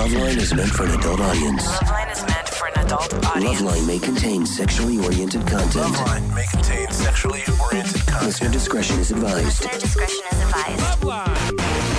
Loveline is meant for an adult audience. Loveline is meant for an adult audience. Loveline may contain sexually oriented content. Loveline may contain sexually oriented content. Listener discretion is advised. Listener discretion is advised. Loveline.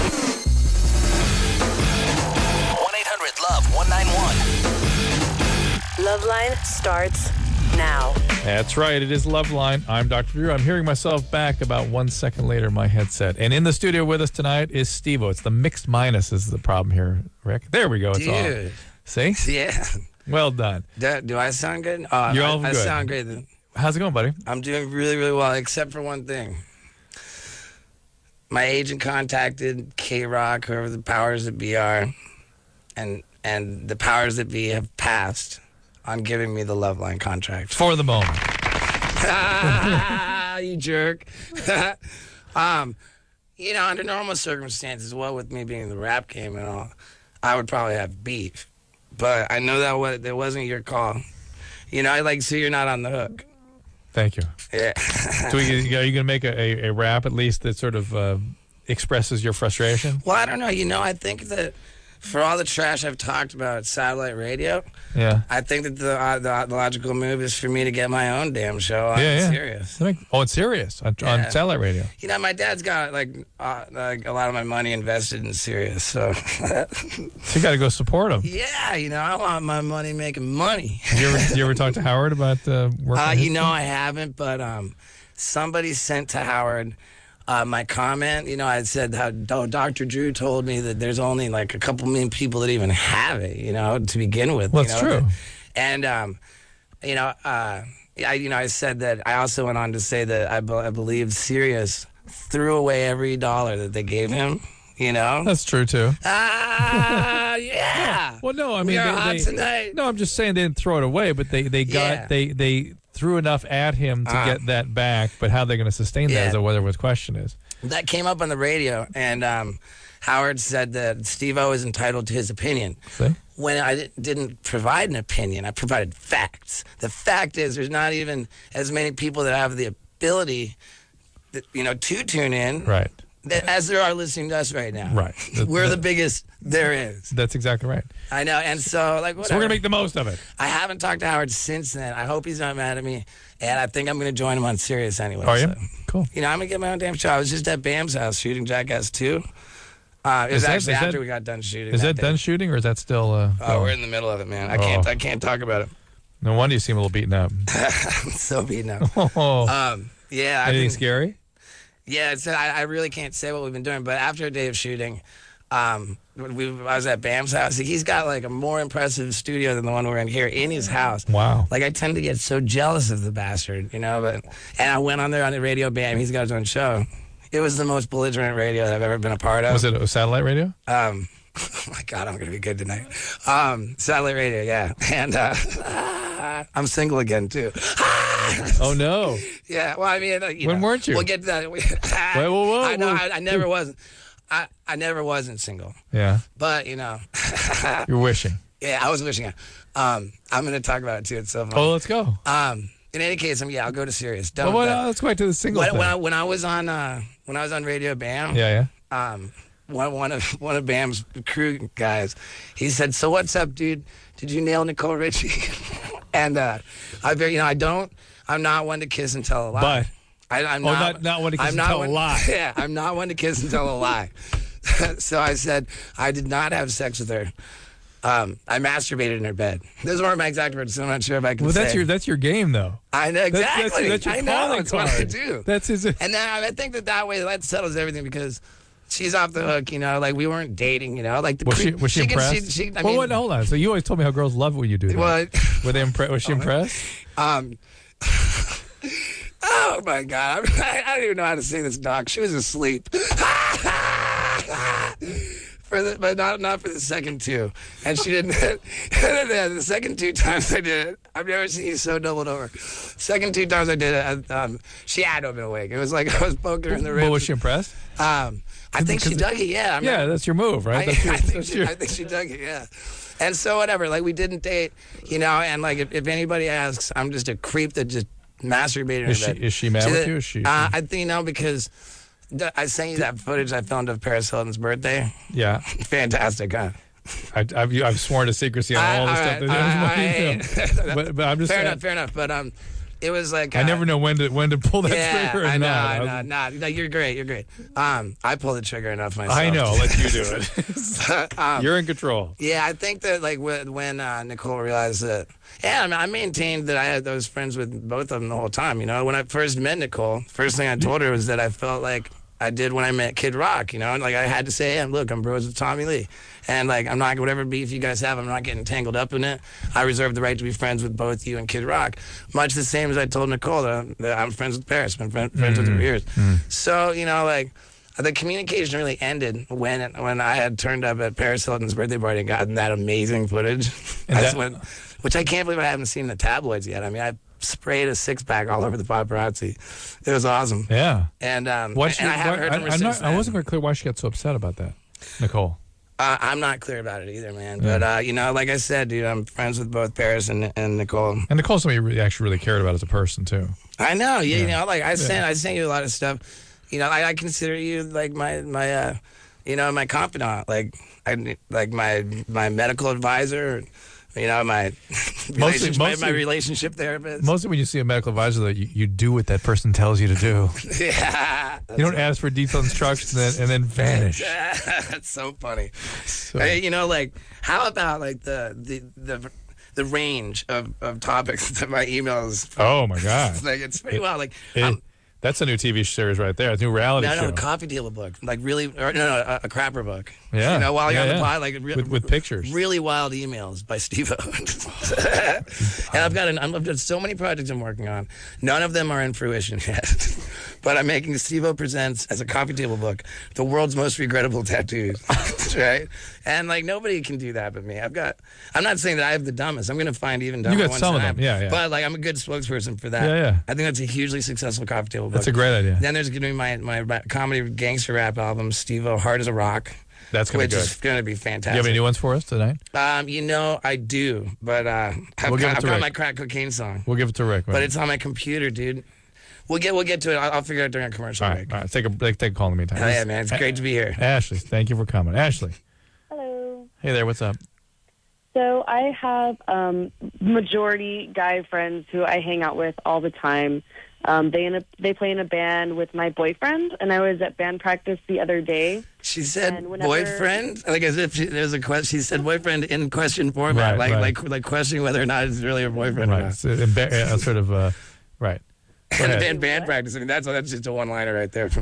1-800-LOVE-191. Loveline starts now. That's right. It is Loveline. I'm Dr. Drew. I'm hearing myself back about 1 second later in my headset. And in the studio with us tonight is Steve-O. It's the mixed minus is the problem here, Rick. There we go. It's Dude. on. See? Yeah. Well done. Do I sound good? You're all I good. sound great then. How's it going, buddy? I'm doing really, really well, except for one thing. My agent contacted K-Rock, whoever the powers that be are, and the powers that be have passed on giving me the Loveline contract. For the moment. You jerk. Under normal circumstances, what with me being in the rap game and all, I would probably have beef. But I know that wasn't your call. So you're not on the hook. Thank you. Yeah. So are you going to make a rap at least that sort of expresses your frustration? Well, I don't know. I think that for all the trash I've talked about at satellite radio, Yeah. I think that the logical move is for me to get my own damn show on Sirius. Oh, it's Sirius on satellite radio. My dad's got like a lot of my money invested in Sirius, so So you got to go support him. yeah, I want my money making money. You ever talk to Howard about working? I haven't, but somebody sent to Howard my comment. I said how Dr. Drew told me that there's only like a couple million people that even have it, to begin with. Well, that's true. And I said that I also went on to say that I believe Sirius threw away every dollar that they gave him. That's true too. Yeah. Well, no, I mean we are hot tonight. No, I'm just saying they didn't throw it away, but they threw enough at him to get that back. But how they're going to sustain that is what the question is. That came up on the radio, and Howard said that Steve-O is entitled to his opinion. See? When I didn't provide an opinion, I provided facts. The fact is there's not even as many people that have the ability to tune in. Right. As there are listening to us right now. Right. We're the biggest there is. That's exactly right. I know. And so, whatever. So we're going to make the most of it. I haven't talked to Howard since then. I hope he's not mad at me. And I think I'm going to join him on Sirius anyway. Are you? So, Cool. I'm going to get my own damn show. I was just at Bam's house shooting Jackass 2. It was actually after we got done shooting. Is that done shooting or is that still... we're in the middle of it, man. I can't talk about it. No wonder you seem a little beaten up. I'm so beaten up. Yeah. Anything scary? Yeah, I really can't say what we've been doing, but after a day of shooting, I was at Bam's house. He's got like a more impressive studio than the one we're in here in his house. Wow. Like I tend to get so jealous of the bastard, and I went on there on the radio Bam. He's got his own show. It was the most belligerent radio that I've ever been a part of. Was it a satellite radio? Oh my God, I'm going to be good tonight. Satellite radio, yeah. And I'm single again, too. Oh, no. Yeah, well, I mean... when weren't you? We'll get to that. Whoa. I know, I never wasn't. I never wasn't single. Yeah. But, You're wishing. Yeah, I was wishing. I'm going to talk about it, too. It's so fun. Oh, let's go. In any case, I'll go to Sirius. Let's go back to the single thing. When I was on Radio Bam... Yeah. One of Bam's crew guys, he said, "So what's up, dude? Did you nail Nicole Richie?" And I'm not one to kiss and tell a lie. But I'm not one to kiss and tell a lie. Yeah, I'm not one to kiss and tell a lie. So I said I did not have sex with her. I masturbated in her bed. Those weren't my exact words, so I'm not sure if I can say. Well, that's your game, though. I know, exactly. That's your I know, calling that's card. what I do. That's his. And then I think that way that settles everything because she's off the hook, like we weren't dating, like the was she impressed? Hold on. So you always told me how girls love when you do that. What? Were they impressed? Was she impressed? Oh my God! I don't even know how to say this, Doc. She was asleep. But not for the second two, and she didn't. The second 2 times I did it, I've never seen you so doubled over. Second 2 times I did it, she had to have been awake. It was like I was poking her in the ribs. But was she impressed? I think she dug it. Yeah. That's your move, right? I think she dug it. Yeah. And so whatever. Like we didn't date, and like if anybody asks, I'm just a creep that just masturbated. Is she mad with you? Is she? I think because. I sent you that footage I filmed of Paris Hilton's birthday. Yeah. Fantastic, huh? I've sworn to secrecy on all the stuff. But I'm just fair saying, enough, fair enough. But it was like I never know when to pull that trigger. I or know, not. No, you're great. You're great. I pull the trigger enough myself. I know. Let you do it. You're in control. Yeah, I think that like when Nicole realized that. Yeah, I maintained that I had those friends with both of them the whole time. You know, when I first met Nicole, first thing I told her was that I felt like I did when I met Kid Rock. You know, and like I had to say, hey, look, I'm bros with Tommy Lee. And like, I'm not, whatever beef you guys have, I'm not getting tangled up in it. I reserve the right to be friends with both you and Kid Rock. Much the same as I told Nicole that I'm friends with Paris, been friends with her for years. So, you know, like, the communication really ended when I had turned up at Paris Hilton's birthday party and gotten that amazing footage. Which I can't believe I haven't seen in the tabloids yet. I mean, I sprayed a six-pack all over the paparazzi. It was awesome. Yeah. And I haven't heard from her since then. I wasn't quite clear why she got so upset about that, Nicole. I'm not clear about it either, man. But, you know, like I said, dude, I'm friends with both Paris and Nicole. And Nicole's somebody you actually really cared about as a person, too. I know. Yeah. You know, like I sent you a lot of stuff. You know, I consider you like my you know, my confidant, like my medical advisor. You know, my relationship therapist. Mostly when you see a medical advisor, that you do what that person tells you to do. Yeah. You don't ask for detailed instructions and then vanish. That's so funny. You know, like, how about like the range of topics that my emails. Oh my God. Like, it's pretty wild. Like, that's a new TV series right there. It's a new reality show. No, a coffee table book. Like really, a crapper book. Yeah. You know, while you're on the pod, like with pictures. Really wild emails by Steve-O. And I've got so many projects I'm working on. None of them are in fruition yet. But I'm making Steve-O Presents as a coffee table book, the world's most regrettable tattoos. Right? And like nobody can do that but me. I'm not saying that I have the dumbest. I'm gonna find even dumber ones. You got some of them, yeah. But like I'm a good spokesperson for that. Yeah. I think that's a hugely successful coffee table book. That's a great idea. Then there's gonna be my comedy gangster rap album, Steve-O Hard as a Rock. That's going to be good. Which is going to be fantastic. You have any new ones for us tonight? You know, I do, but I've got my crack cocaine song. We'll give it to Rick. But it's on my computer, dude. We'll get to it. I'll figure it out during a commercial break. All right. Take a call in the meantime. Hell yeah, man. It's great to be here. Ashley, thank you for coming. Ashley. Hello. Hey there. What's up? So I have majority guy friends who I hang out with all the time. They play in a band with my boyfriend, and I was at band practice the other day. She said boyfriend, like as if there's a question. She said boyfriend in question format, like questioning whether or not it's really her boyfriend. Right, or not. sort of right. And band practice. I mean, that's just a one-liner right there.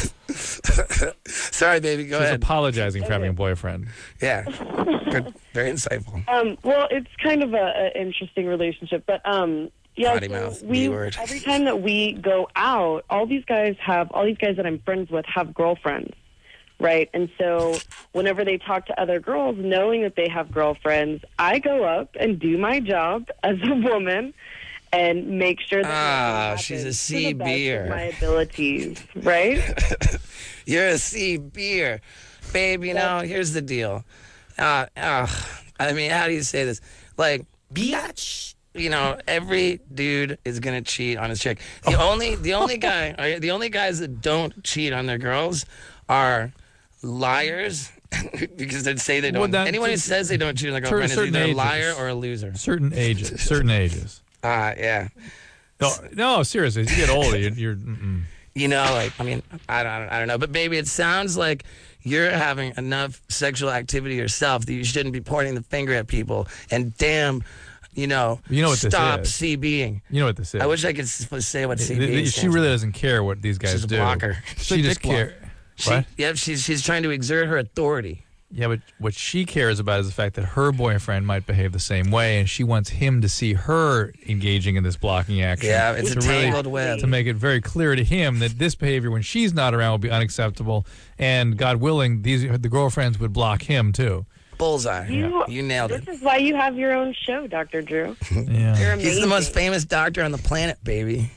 Sorry, baby. Go ahead. She's apologizing for having a boyfriend. Yeah, good, very insightful. Well, it's kind of an interesting relationship, but yeah, potty mouth, B-word. Every time that we go out, all these guys that I'm friends with have girlfriends, right? And so whenever they talk to other girls, knowing that they have girlfriends, I go up and do my job as a woman and make sure that she's a C beer. My abilities, right? You're a C beer, babe. You know, here's the deal. I mean, how do you say this? Like, biatch. You know, every dude is gonna cheat on his chick. The only guys that don't cheat on their girls are liars because they say they don't. Anyone who says they don't cheat on their girlfriend is either a liar or a loser. Certain ages. Yeah. No, seriously, as you get older, you're You know, like, I mean, I don't know, but baby, it sounds like you're having enough sexual activity yourself that you shouldn't be pointing the finger at people. And damn. You know what stop this is. CBing. You know what this is. I wish I could say what CBing is. She really doesn't care what these guys do. She's a blocker. She just cares. What? Yeah, she's trying to exert her authority. Yeah, but what she cares about is the fact that her boyfriend might behave the same way, and she wants him to see her engaging in this blocking action. Yeah, it's a tangled web. To make it very clear to him that this behavior, when she's not around, will be unacceptable, and God willing, the girlfriends would block him too. Bullseye. You nailed it. This is why you have your own show, Dr. Drew. Yeah. You're amazing. He's the most famous doctor on the planet, baby.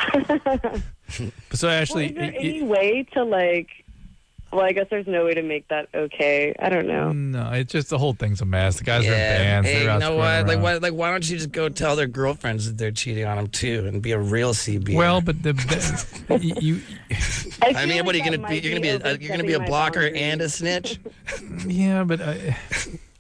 So, Ashley... Is there any way to, like... Well, I guess there's no way to make that okay. I don't know. No, it's just the whole thing's a mess. The guys are in bands. Hey, you know what? Like, why don't you just go tell their girlfriends that they're cheating on them too, and be a real CB? Well, but you. I mean, what are you gonna be? You're gonna be a blocker and a snitch. Yeah, but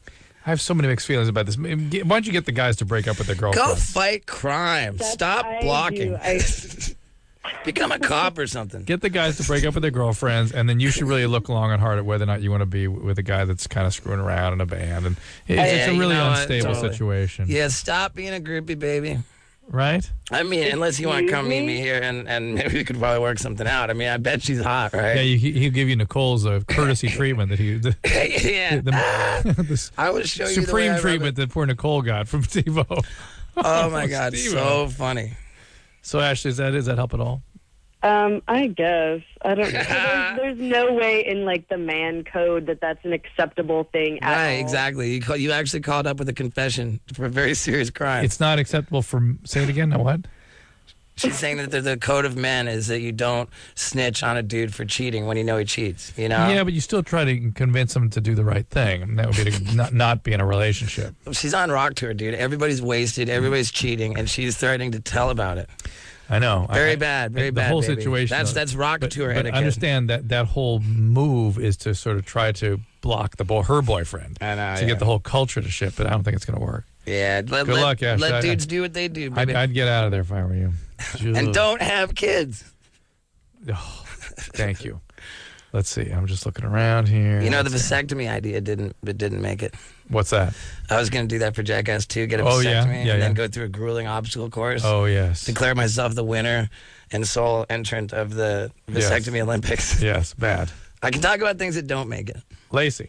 I have so many mixed feelings about this. Why don't you get the guys to break up with their Go girlfriends? fight crime. Stop blocking. Become a cop or something. Get the guys to break up with their girlfriends, and then you should really look long and hard at whether or not you want to be with a guy that's kind of screwing around in a band. And it's a really unstable situation. Yeah, stop being a groupie, baby. Right? I mean, unless you want to come meet me here, and maybe we could probably work something out. I mean, I bet she's hot, right? Yeah, he'll give you Nicole's courtesy treatment that he... Yeah. The I will show you supreme the way treatment that poor Nicole got from Steve-O. Oh, my God, Steve-O. so funny. So, Ashley, does that help at all? I guess. I don't know. There's no way in, like, the man code that's an acceptable thing at Right, all. exactly. You actually called up with a confession for a very serious crime. It's not acceptable for... Say it again. What? She's saying that the code of men is that you don't snitch on a dude for cheating when you know he cheats, you know? Yeah, but you still try to convince him to do the right thing. And that would be to not be in a relationship. She's on rock tour, dude. Everybody's wasted. Everybody's cheating, and she's threatening to tell about it. I know. Very bad, the bad, whole baby. situation. That's rock tour but etiquette. understand that whole move is to sort of try to block her boyfriend. I know, to get the whole culture to shift, but I don't think it's going to work. Yeah, Good luck, Ash. Let dudes do what they do, baby. I'd get out of there if I were you. And don't have kids. Oh, thank you. Let's see. I'm just looking around here. You know, the vasectomy idea didn't make it. What's that? I was going to do that for Jackass 2, get a Oh, yeah? vasectomy, Yeah, and then yeah. go through a grueling obstacle course. Oh, yes. Declare myself the winner and sole entrant of the vasectomy Olympics. Yes, bad. I can talk about things that don't make it. Lacey.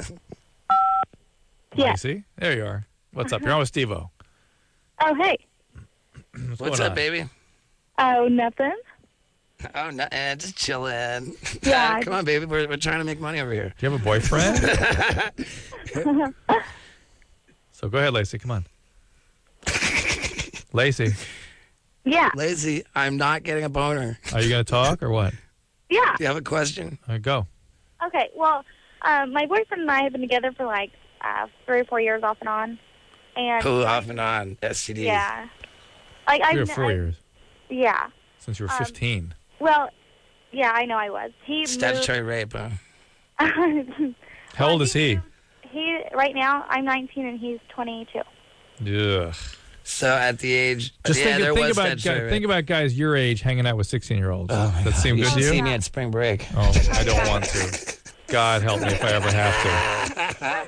Yeah. Lacey? There you are. What's up? You're on with Steve-O. Oh, hey. What's going up, on? baby? Oh, nothing. Oh, no, just chilling. Yeah. Come on, baby. We're trying to make money over here. Do you have a boyfriend? So go ahead, Lacey. Come on. Lacey, Yeah. Lacey, I'm not getting a boner. are you going to talk or what? Yeah. Do you have a question? All right, go. Okay. Well, my boyfriend and I have been together for like 3 or 4 years off and on. And Who off and on? STDs. yeah. Like 3 or 4 years Yeah. since you were 15. Well, yeah, I know I was. He Statutory rape, huh? moved. How old is he? He right now I'm 19 and he's 22. Ugh. So at the age, Just yeah, there think was about statutory rape. think about guys your age hanging out with 16-year-olds. That seem You good should to see you? me at spring break. Oh, I don't want to. God help me if I ever have to.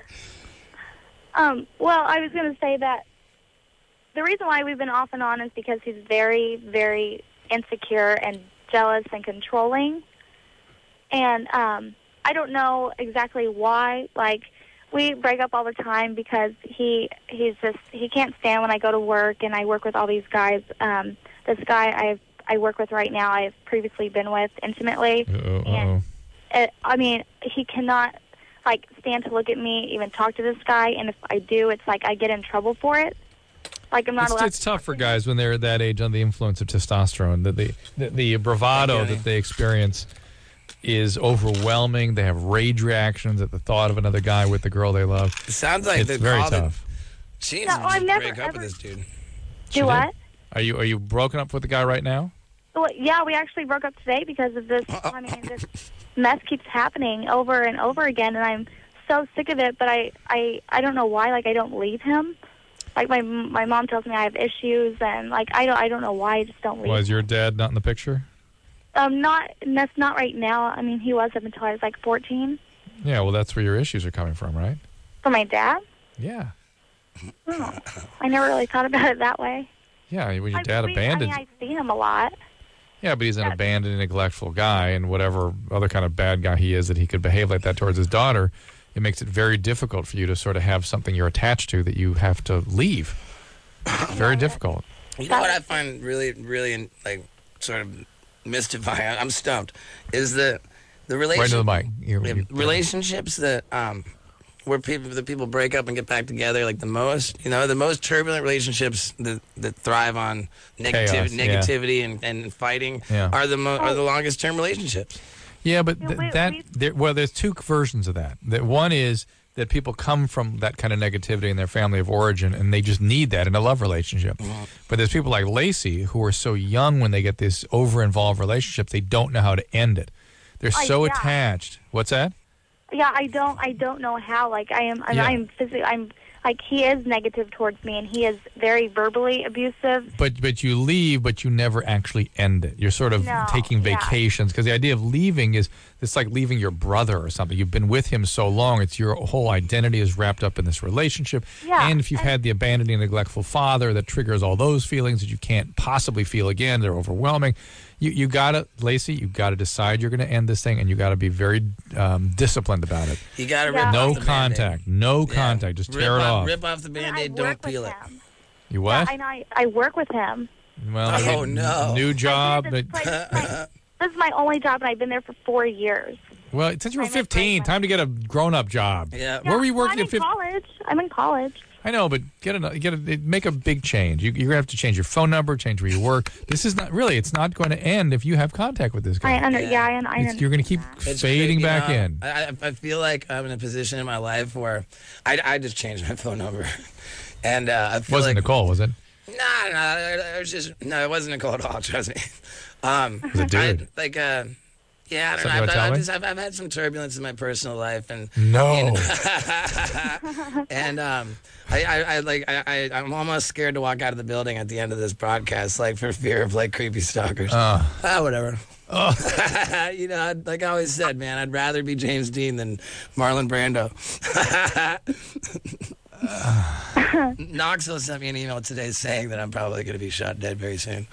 Well, I was going to say that the reason why we've been off and on is because he's very, very insecure and jealous and controlling. And I don't know exactly why. Like, we break up all the time because he can't stand when I go to work and I work with all these guys. This guy I work with right now, I've previously been with intimately. Uh-oh. And I mean, he cannot like stand to look at me, even talk to this guy. And if I do, it's like I get in trouble for it. Like I'm not allowed. It's tough for guys when they're at that age under the influence of testosterone. The bravado that they experience is overwhelming. They have rage reactions at the thought of another guy with the girl they love. It sounds like It's they very called it. tough. She needs No, to just I've never, break up ever- with this dude. Do what? Are you broken up with the guy right now? Well, yeah, we actually broke up today because of this. I mean, this mess keeps happening over and over again, and I'm so sick of it. But I don't know why. Like I don't leave him. Like my mom tells me I have issues, and like I don't know why I just don't leave. Was your dad not in the picture? That's not right now. I mean, he was up until I was like 14. Yeah, well, that's where your issues are coming from, right? For my dad, Yeah. I never really thought about it that way. Yeah, when your dad I abandoned. mean, I see him a lot. Yeah, but he's an abandoned, neglectful guy, and whatever other kind of bad guy he is that he could behave like that towards his daughter, it makes it very difficult for you to sort of have something you're attached to that you have to leave. It's very difficult. You know what I find really, really like sort of mystifying? I'm stumped. Is the Right into the mic. relationships that where people break up and get back together, like the most turbulent relationships that thrive on Chaos, negativity and fighting are the longest term relationships. Yeah, but Yeah, there's two versions of that. That one is that people come from that kind of negativity in their family of origin, and they just need that in a love relationship. But there's people like Lacey who are so young when they get this over-involved relationship, they don't know how to end it. They're so attached. What's that? Yeah, I don't know how. Like I'm like he is negative towards me, and he is very verbally abusive. But you leave, but you never actually end it. You're sort of taking vacations, because the idea of leaving is it's like leaving your brother or something. You've been with him so long; it's your whole identity is wrapped up in this relationship. Yeah, and if you've had the abandoning, neglectful father, that triggers all those feelings that you can't possibly feel again. They're overwhelming. You gotta, Lacey. You gotta decide you're gonna end this thing, and you gotta be very disciplined about it. You gotta rip No off the contact. No contact. Just tear it off. Rip off the Band-Aid. Don't peel it. You what? Yeah, I work with him. Well, new job. This is my only job, and I've been there for 4 years. Well, since you were 15, time to get a grown-up job. Yeah. Where were you working at 15? I'm in college. I know, but make a big change. You're going to have to change your phone number, change where you work. This is not really, it's not going to end if you have contact with this guy. I understand. You're going to keep fading back in. I feel like I'm in a position in my life where I just changed my phone number. And I feel Wasn't Nicole, was it? No, it wasn't Nicole at all, trust me. Was it dude? Yeah, I don't know. I've had some turbulence in my personal life, and no. And I'm almost scared to walk out of the building at the end of this broadcast, like for fear of like creepy stalkers. Whatever. Like I always said, man, I'd rather be James Dean than Marlon Brando. Knoxville sent me an email today saying that I'm probably going to be shot dead very soon.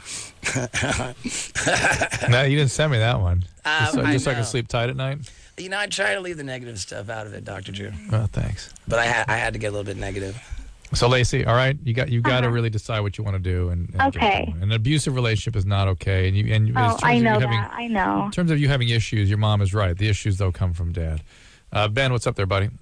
No, you didn't send me that one. Just so I can sleep tight at night? I try to leave the negative stuff out of it, Dr. Drew. Oh, thanks. But I had to get a little bit negative. So, Lacey, all right, you got to really decide what you want to do. And Okay. An abusive relationship is not okay. I know that. I know. In terms of you having issues, your mom is right. The issues, though, come from Dad. Ben, what's up there, buddy?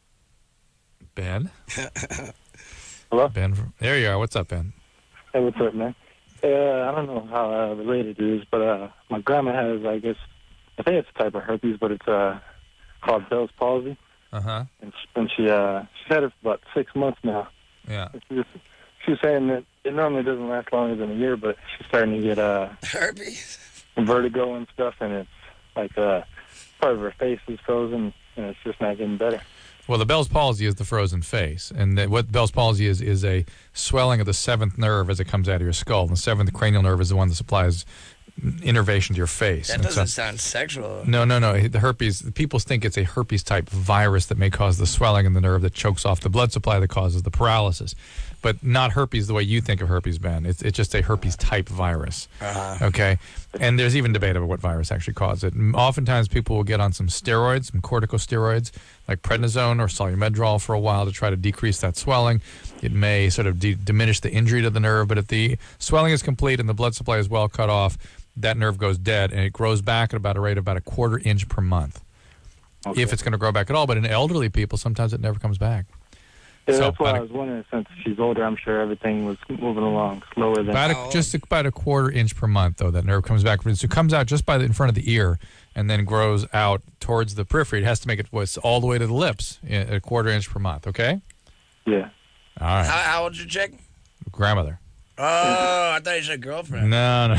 Ben? Hello? Ben, there you are. What's up, Ben? Hey, what's up, man? I don't know how related it is, but my grandma has, I think it's a type of herpes, but it's called Bell's palsy. Uh-huh. And she's had it for about 6 months now. Yeah. She's saying that it normally doesn't last longer than a year, but she's starting to get herpes, vertigo and stuff, and it's like part of her face is frozen, and it's just not getting better. Well, the Bell's palsy is the frozen face, and what Bell's palsy is a swelling of the seventh nerve as it comes out of your skull. And the seventh cranial nerve is the one that supplies innervation to your face. That doesn't sound sexual. No. The herpes, people think it's a herpes-type virus that may cause the swelling in the nerve that chokes off the blood supply that causes the paralysis. But not herpes the way you think of herpes, Ben. It's just a herpes-type virus. Okay? And there's even debate about what virus actually caused it. And oftentimes people will get on some steroids, some corticosteroids, like prednisone or solumedrol for a while to try to decrease that swelling. It may sort of diminish the injury to the nerve, but if the swelling is complete and the blood supply is well cut off, that nerve goes dead, and it grows back at about a rate of about a 1/4 inch per month. Okay. If it's going to grow back at all. But in elderly people, sometimes it never comes back. Yeah, so that's why I was wondering, since she's older, I'm sure everything was moving along slower than... Just about a 1/4 inch per month, though, that nerve comes back. So it comes out just in front of the ear and then grows out towards the periphery. It has to make it all the way to the lips at a 1/4 inch per month, okay? Yeah. All right. How old's your chick? Grandmother. Oh, I thought you said girlfriend. No.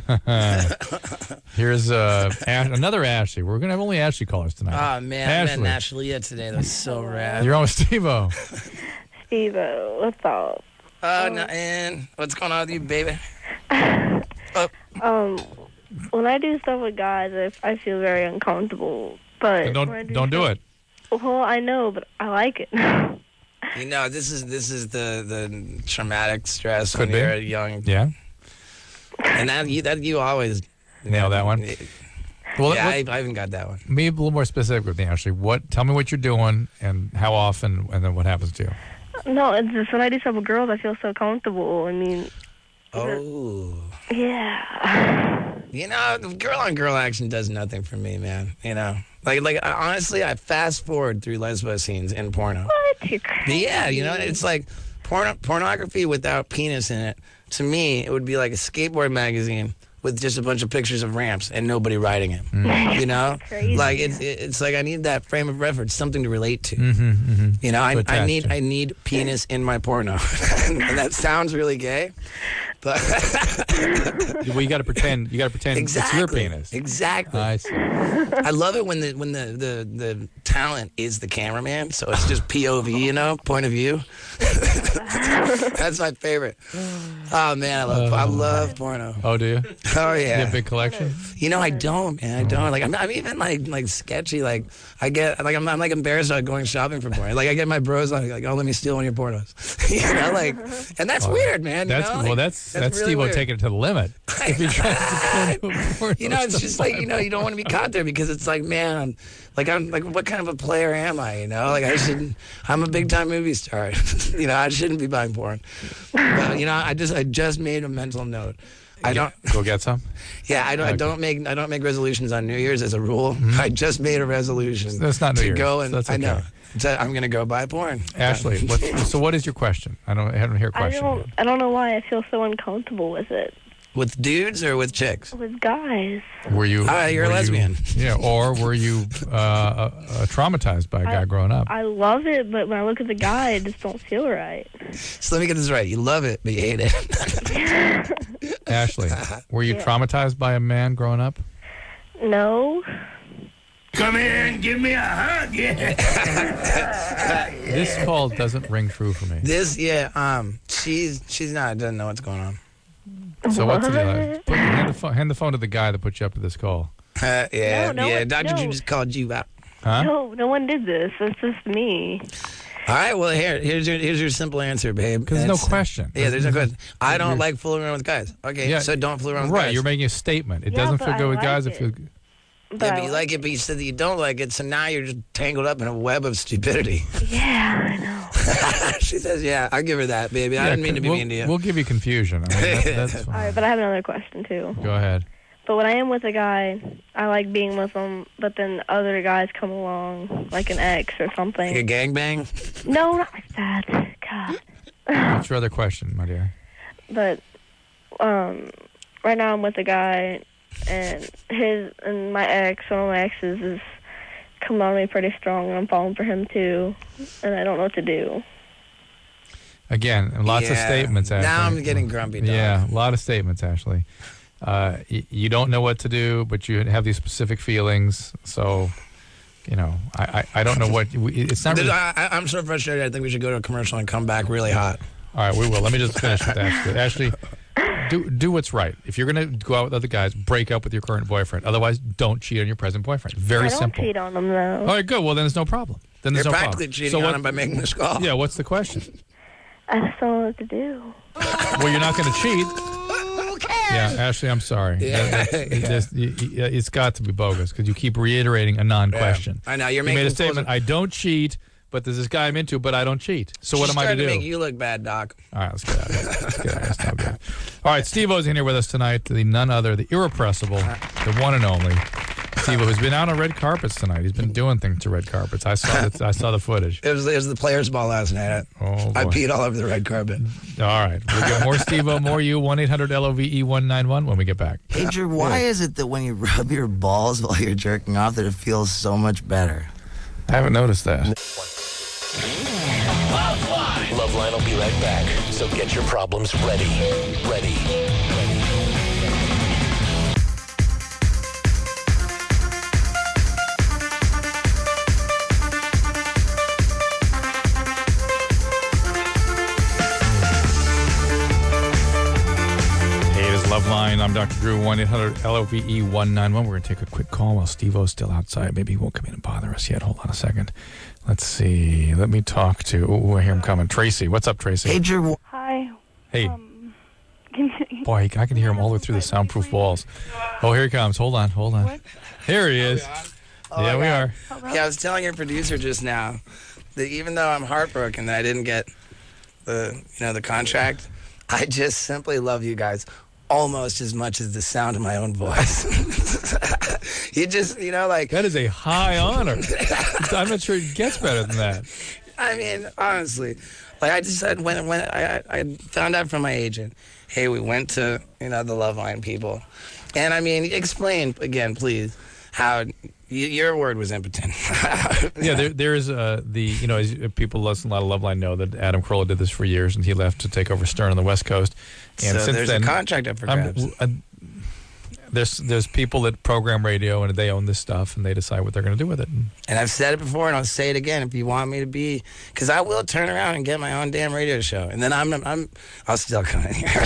Here's another Ashley. We're going to have only Ashley callers tonight. Oh, man. I met Ashley today. That was so rad. You're on with Steve-O. Steve-O, what's up? And what's going on with you, baby? When I do stuff with guys, I feel very uncomfortable. But don't do it. Well, I know, but I like it. This is the traumatic stress when you're young. Yeah. And that you always nail that one. Well, yeah, I even got that one. Be a little more specific with me, Ashley. Tell me what you're doing and how often, and then what happens to you. No, it's just when I do stuff with girls, I feel so comfortable. I mean. Oh. Yeah. Girl-on-girl action does nothing for me, man. Like honestly, I fast forward through lesbo scenes in porno. What? You're crazy. Yeah, it's like pornography without penis in it. To me, it would be like a skateboard magazine with just a bunch of pictures of ramps and nobody riding it. Crazy. Like it's like I need that frame of reference, something to relate to. Mm-hmm. I need penis in my porno, and that sounds really gay. But Well, you got to pretend. You got to pretend it's your penis. Exactly. I see. I love it when the talent is the cameraman, so it's just POV, you know, point of view. That's my favorite. Oh man, I love porno. Oh, do you? Oh yeah. You have a big collection? You know, I don't, man. I don't. Like, I'm even like sketchy. Like, I get like I'm like embarrassed about going shopping for porn. Like, I get my bros like, oh, let me steal one of your pornos. You know, like, and that's weird, man. That's you know? Like, that's really Steve-O weird. taking it to the limit. If he tries to go to a porno You know, it's just like, you know, you don't want to be caught there because it's like, man, I'm like, what kind of a player am I? You know, like I'm a big time movie star. You know, I shouldn't be buying porn. But, you know, I just made a mental note. I don't go get some. Yeah, I don't make resolutions on New Year's as a rule. Mm-hmm. I just made a resolution. That's not New to Year's. go and That's I know. okay. So I'm gonna go buy porn. Ashley, so what is your question? I don't hear a question. I don't know why I feel so uncomfortable with it. With dudes or with chicks? With guys. Were you? You're a lesbian. Or were you traumatized by a guy growing up? I love it, but when I look at the guy, I just don't feel right. So let me get this right. You love it, but you hate it. Ashley, were you traumatized by a man growing up? No. Come here and give me a hug. Yeah. This call doesn't ring true for me. She's not doesn't know what's going on. So what's the deal? Hand the phone to the guy that put you up to this call. No, Dr. no. Drew just called you out. Huh? No one did this. It's just me. All right, well, here's your simple answer, babe. Because there's no question. Yeah, there's no question. I don't like fooling around with guys. Okay, so don't fool around with guys. Right, you're making a statement. It Yeah, doesn't but feel good I with guys. like It feels. But you like it, but you said that you don't like it, so now you're just tangled up in a web of stupidity. Yeah, I know. She says, yeah, I'll give her that, baby. I didn't mean to be mean to you. We'll give you confusion. I mean, that's fine. All right, but I have another question, too. Go ahead. But when I am with a guy, I like being with him, but then other guys come along, like an ex or something. Like a gangbang? No, not like that. God. What's your other question, my dear? But right now I'm with a guy, and my ex, one of my exes, is coming on me pretty strong, and I'm falling for him too, and I don't know what to do. Again, lots of statements, Ashley. Now I'm getting grumpy, dog. Yeah, a lot of statements, Ashley. You don't know what to do, but you have these specific feelings. So, you know, I don't know what... It's not really... I'm so frustrated. I think we should go to a commercial and come back really hot. All right, we will. Let me just finish with Ashley. Ashley, do what's right. If you're going to go out with other guys, break up with your current boyfriend. Otherwise, don't cheat on your present boyfriend. Very simple. I don't cheat on him, though. All right, good. Well, then there's no problem. Then there's You're no practically problem. cheating on him by making this call. Yeah, what's the question? I just don't know what to do. Well, you're not going to cheat. Yeah, Ashley, I'm sorry. It's got to be bogus because you keep reiterating a non-question. I know. You made a statement, I don't cheat, but there's this guy I'm into, but I don't cheat. So what am I to do? She's trying to make you look bad, Doc. All right, let's get out of here. Let's get out of here. It's no good. All right, Steve-O's in here with us tonight, the none other, the irrepressible, the one and only Steve-O, who's been out on red carpets tonight. He's been doing things to red carpets. I saw the footage. It was the Players' Ball last night. I peed all over the red carpet. All right. We'll get more Steve-O, more you, 1-800-LOVE-191 when we get back. Hey, Drew, why is it that when you rub your balls while you're jerking off that it feels so much better? I haven't noticed that. Loveline will be right back. So get your problems ready. Ready. Loveline. I'm Dr. Drew, 1-800-LOVE-191. We're going to take a quick call while Steve-O's still outside. Maybe he won't come in and bother us yet. Hold on a second. Let's see. Let me talk to... I hear him coming. Tracy. What's up, Tracy? Hey, Drew. Hi. Hey. Boy, I can hear him all the way through the soundproof walls. Oh, here he comes. Hold on. What? Here he is. Yeah, we are. Yeah, I was telling your producer just now that even though I'm heartbroken that I didn't get the contract, I just simply love you guys almost as much as the sound of my own voice. You just, like... That is a high honor. I'm not sure it gets better than that. I mean, honestly, like I just said when I found out from my agent, hey, we went to, the Loveline people. And I mean, explain again, please, how Your word was impotent. Yeah, there is as people listen a lot of Loveline know that Adam Carolla did this for years, and he left to take over Stern on the West Coast. And so since there's then, a contract up for grabs. There's people that program radio and they own this stuff and they decide what they're going to do with it. And I've said it before and I'll say it again if you want me to be, because I will turn around and get my own damn radio show, and then I'll still come in here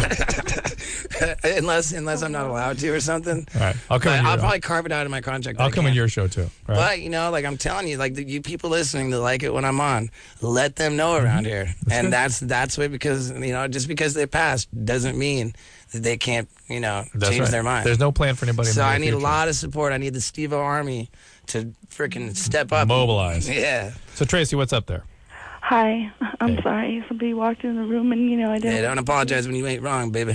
unless I'm not allowed to or something. All right, I'll probably carve it out of my contract. I'll come in your show too. Right? But like I'm telling you, like you people listening that like it when I'm on, let them know around here, that's what, because just because they passed doesn't mean that they can't change their mind. There's no plan for anybody. So in the I need future. a lot of support. I need the Steve-O Army to freaking step up, mobilize. Yeah. So Tracy, what's up there? Hi, I'm sorry. Somebody walked in the room and I didn't. Hey, don't apologize when you ain't wrong, baby.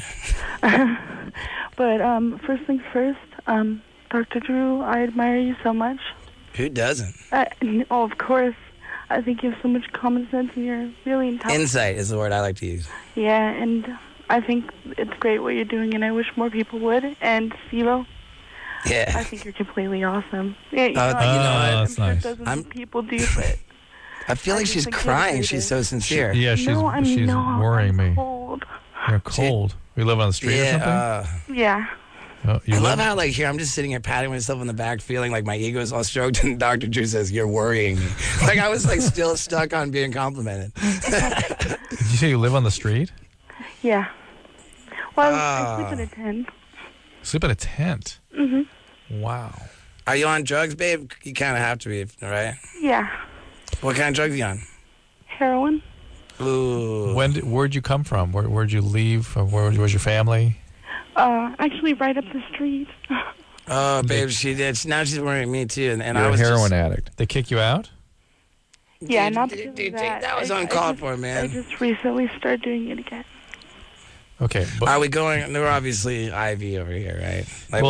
But first things first, Dr. Drew, I admire you so much. Who doesn't? Of course. I think you have so much common sense and you're really intelligent. Insight is the word I like to use. Yeah, and I think it's great what you're doing, and I wish more people would. And Steve-O, yeah, I think you're completely awesome. Yeah, that's sure nice. Dozens of people do, but I feel like she's crying. She's so sincere. She's worrying me. Cold. You're cold. We live on the street or something? Yeah. Oh, I love how here I'm just sitting here patting myself on the back, feeling like my ego is all stroked, and Dr. Drew says, "You're worrying me." Like I was still stuck on being complimented. Did you say you live on the street? Yeah. Well, I sleep in a tent. Sleep in a tent? Mm-hmm. Wow. Are you on drugs, babe? You kind of have to be, right? Yeah. What kind of drugs are you on? Heroin. Ooh. Where'd you come from? Where'd you leave? Where was your family? Actually, right up the street. Oh, babe, she did. Now she's worrying me too. And I You're was a heroin addict. They kick you out? Yeah, not because of that. That was uncalled for, man. I just recently started doing it again. Okay. But are we going? We're obviously IV over here, right?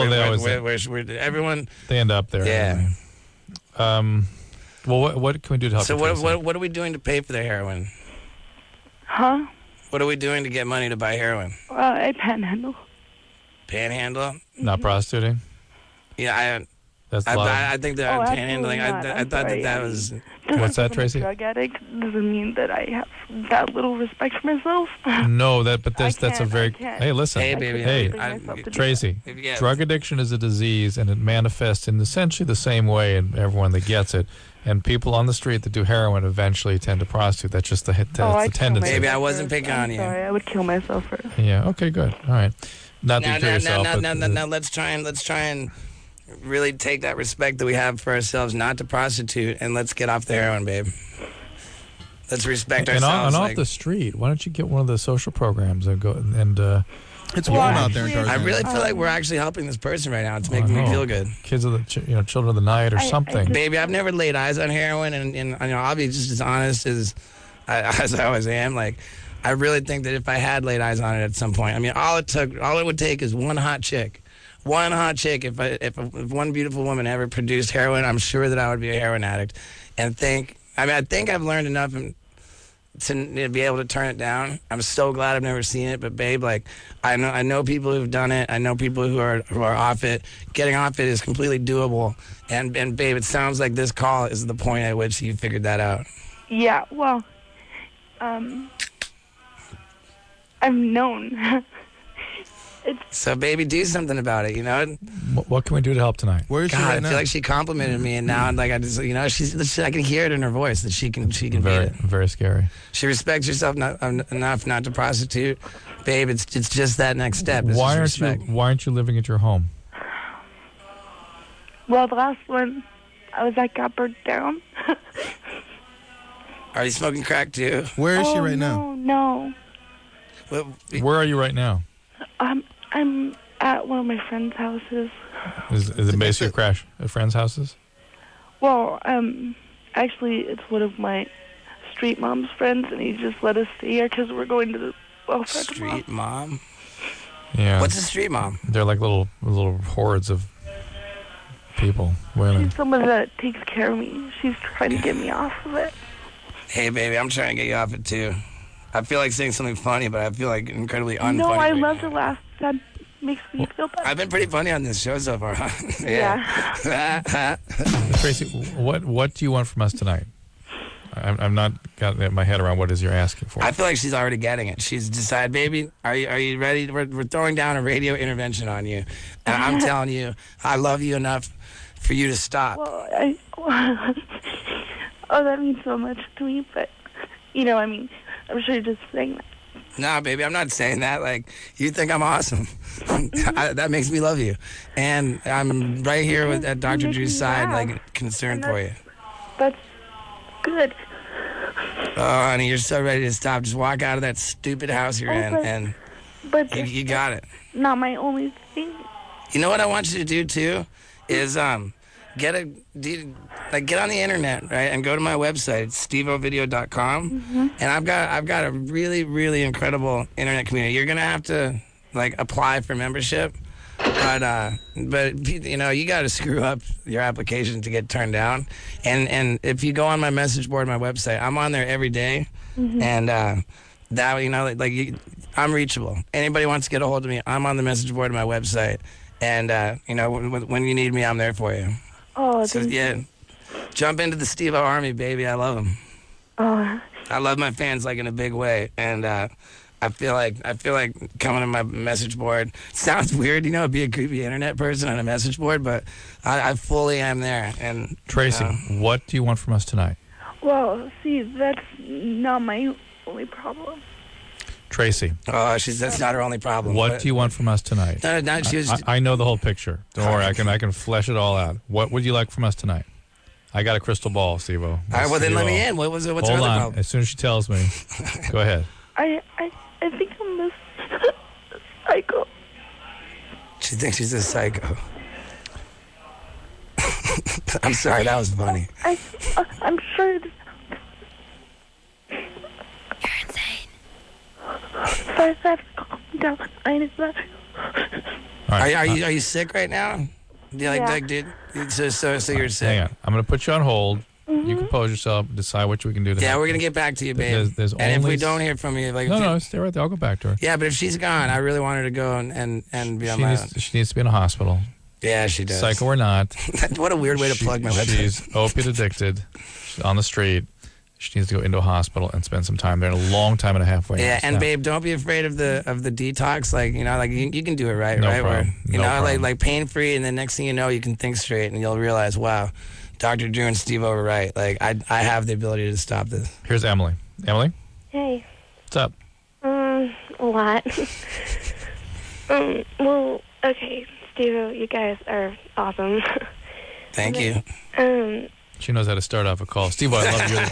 Everyone. They end up there. Yeah. Anyway. Well, what can we do to help? So you, what are we doing to pay for the heroin? Huh? What are we doing to get money to buy heroin? I panhandle. Panhandle? Not prostituting? Yeah, That's I think that panhandling. I thought that was. What's that, Tracy? Drug addict doesn't mean that I have that little respect for myself. No, that's a very. Hey, listen. Hey, baby. Hey, Tracy. Yeah. Drug addiction is a disease, and it manifests in essentially the same way in everyone that gets it. And people on the street that do heroin eventually tend to prostitute. That's just the tendency. Maybe I wasn't picking on you. Sorry, I would kill myself first. Yeah. Okay. Good. All right. Not that you kill yourself. Now, let's try and really take that respect that we have for ourselves, not to prostitute, and let's get off the heroin, babe. Let's respect ourselves. And off the street, why don't you get one of the social programs and go and. It's warm out there in Tarzan. I really feel like we're actually helping this person right now. It's making me feel good. Kids of the children of the night or something. Baby, I've never laid eyes on heroin, and I'll be just as honest as I always am. Like, I really think that if I had laid eyes on it at some point, I mean, all it would take is one hot chick. One hot chick. If one beautiful woman ever produced heroin, I'm sure that I would be a heroin addict. And I think I've learned enough to be able to turn it down. I'm so glad I've never seen it, but babe, I know people who've done it. I know people who are off it. Getting off it is completely doable. And babe, it sounds like this call is the point at which you figured that out. Yeah, well, I've known. So, baby, do something about it, What can we do to help tonight? Where is she right now? I feel like she complimented me, and now, I can hear it in her voice that she can beat it. Very scary. She respects herself enough not to prostitute. Babe, it's just that next step. Why aren't you living at your home? Well, the last one I was at got burnt down. Are you smoking crack, too? Where is she right now? No. Where are you right now? I'm at one of my friends' houses. Is it basically crash at friends' houses? Well, actually, it's one of my street mom's friends, and he just let us stay here because we're going to the welfare tomorrow. Street mom? Yeah. What's a street mom? They're like little hordes of people, women. She's someone that takes care of me. She's trying to get me off of it. Hey, baby, I'm trying to get you off it, too. I feel like saying something funny, but I feel like incredibly unfunny. No, I loved the last makes me feel better. I've been pretty funny on this show so far. Huh? Yeah. Tracy, what do you want from us tonight? I'm not got my head around what it is you're asking for. I feel like she's already getting it. She's decided, baby, are you ready? We're throwing down a radio intervention on you. And I'm telling you, I love you enough for you to stop. Well, oh, that means so much to me, but, I mean, I'm sure you're just saying that. Nah, baby, I'm not saying that. Like, you think I'm awesome. That makes me love you. And I'm right here at Dr. Drew's side, like, concerned for you. That's good. Oh, honey, you're so ready to stop. Just walk out of that stupid house you're in, and you got it. Not my only thing. You know what I want you to do, too? Is get on the internet, right, and go to my website. It's stevovideo.com. Mm-hmm. And I've got a really, really incredible internet community. You're going to have to, like, apply for membership. But you got to screw up your application to get turned down. And if you go on my message board, my website, I'm on there every day. Mm-hmm. And I'm reachable. Anybody wants to get a hold of me, I'm on the message board of my website. And when you need me, I'm there for you. Oh, so yeah, jump into the Steve-O Army, baby. I love them. Oh, I love my fans like in a big way, and I feel like coming to my message board sounds weird, be a creepy internet person on a message board, but I fully am there. And Tracy, what do you want from us tonight? well, see, that's not my only problem. Tracy. Oh, that's not her only problem. What do you want from us tonight? No, she was. I know the whole picture. Don't worry, I can flesh it all out. What would you like from us tonight? I got a crystal ball, Steve-O. All right, well then let me in. What's her other problem? As soon as she tells me, go ahead. I think I'm a psycho. She thinks she's a psycho. I'm sorry, that was funny. I'm sure it's... You're insane. First, I have to calm down. Are you sick right now? Dude? So you're sick. Hang on. I'm going to put you on hold. Mm-hmm. You compose yourself, decide what we can do to help. We're going to get back to you, babe. There's and if we don't hear from you... No, stay right there. I'll go back to her. Yeah, but if she's gone, I really want her to go and be on my own. She needs to be in a hospital. Yeah, she does. Psycho or not. What a weird way to plug my website. She's opiate addicted. She's on the street. She needs to go into a hospital and spend some time there. A long time and a half waiting. Yeah, and babe, don't be afraid of the detox. You can do it right, no right? Problem. Like pain free, and then next thing you know, you can think straight, and you'll realize, wow, Dr. Drew and Steve-O were right. Like I have the ability to stop this. Here's Emily. Emily. Hey. What's up? A lot. Well, okay, Steve-O, you guys are awesome. Thank you. She knows how to start off a call. Steve-O, I love you. You're the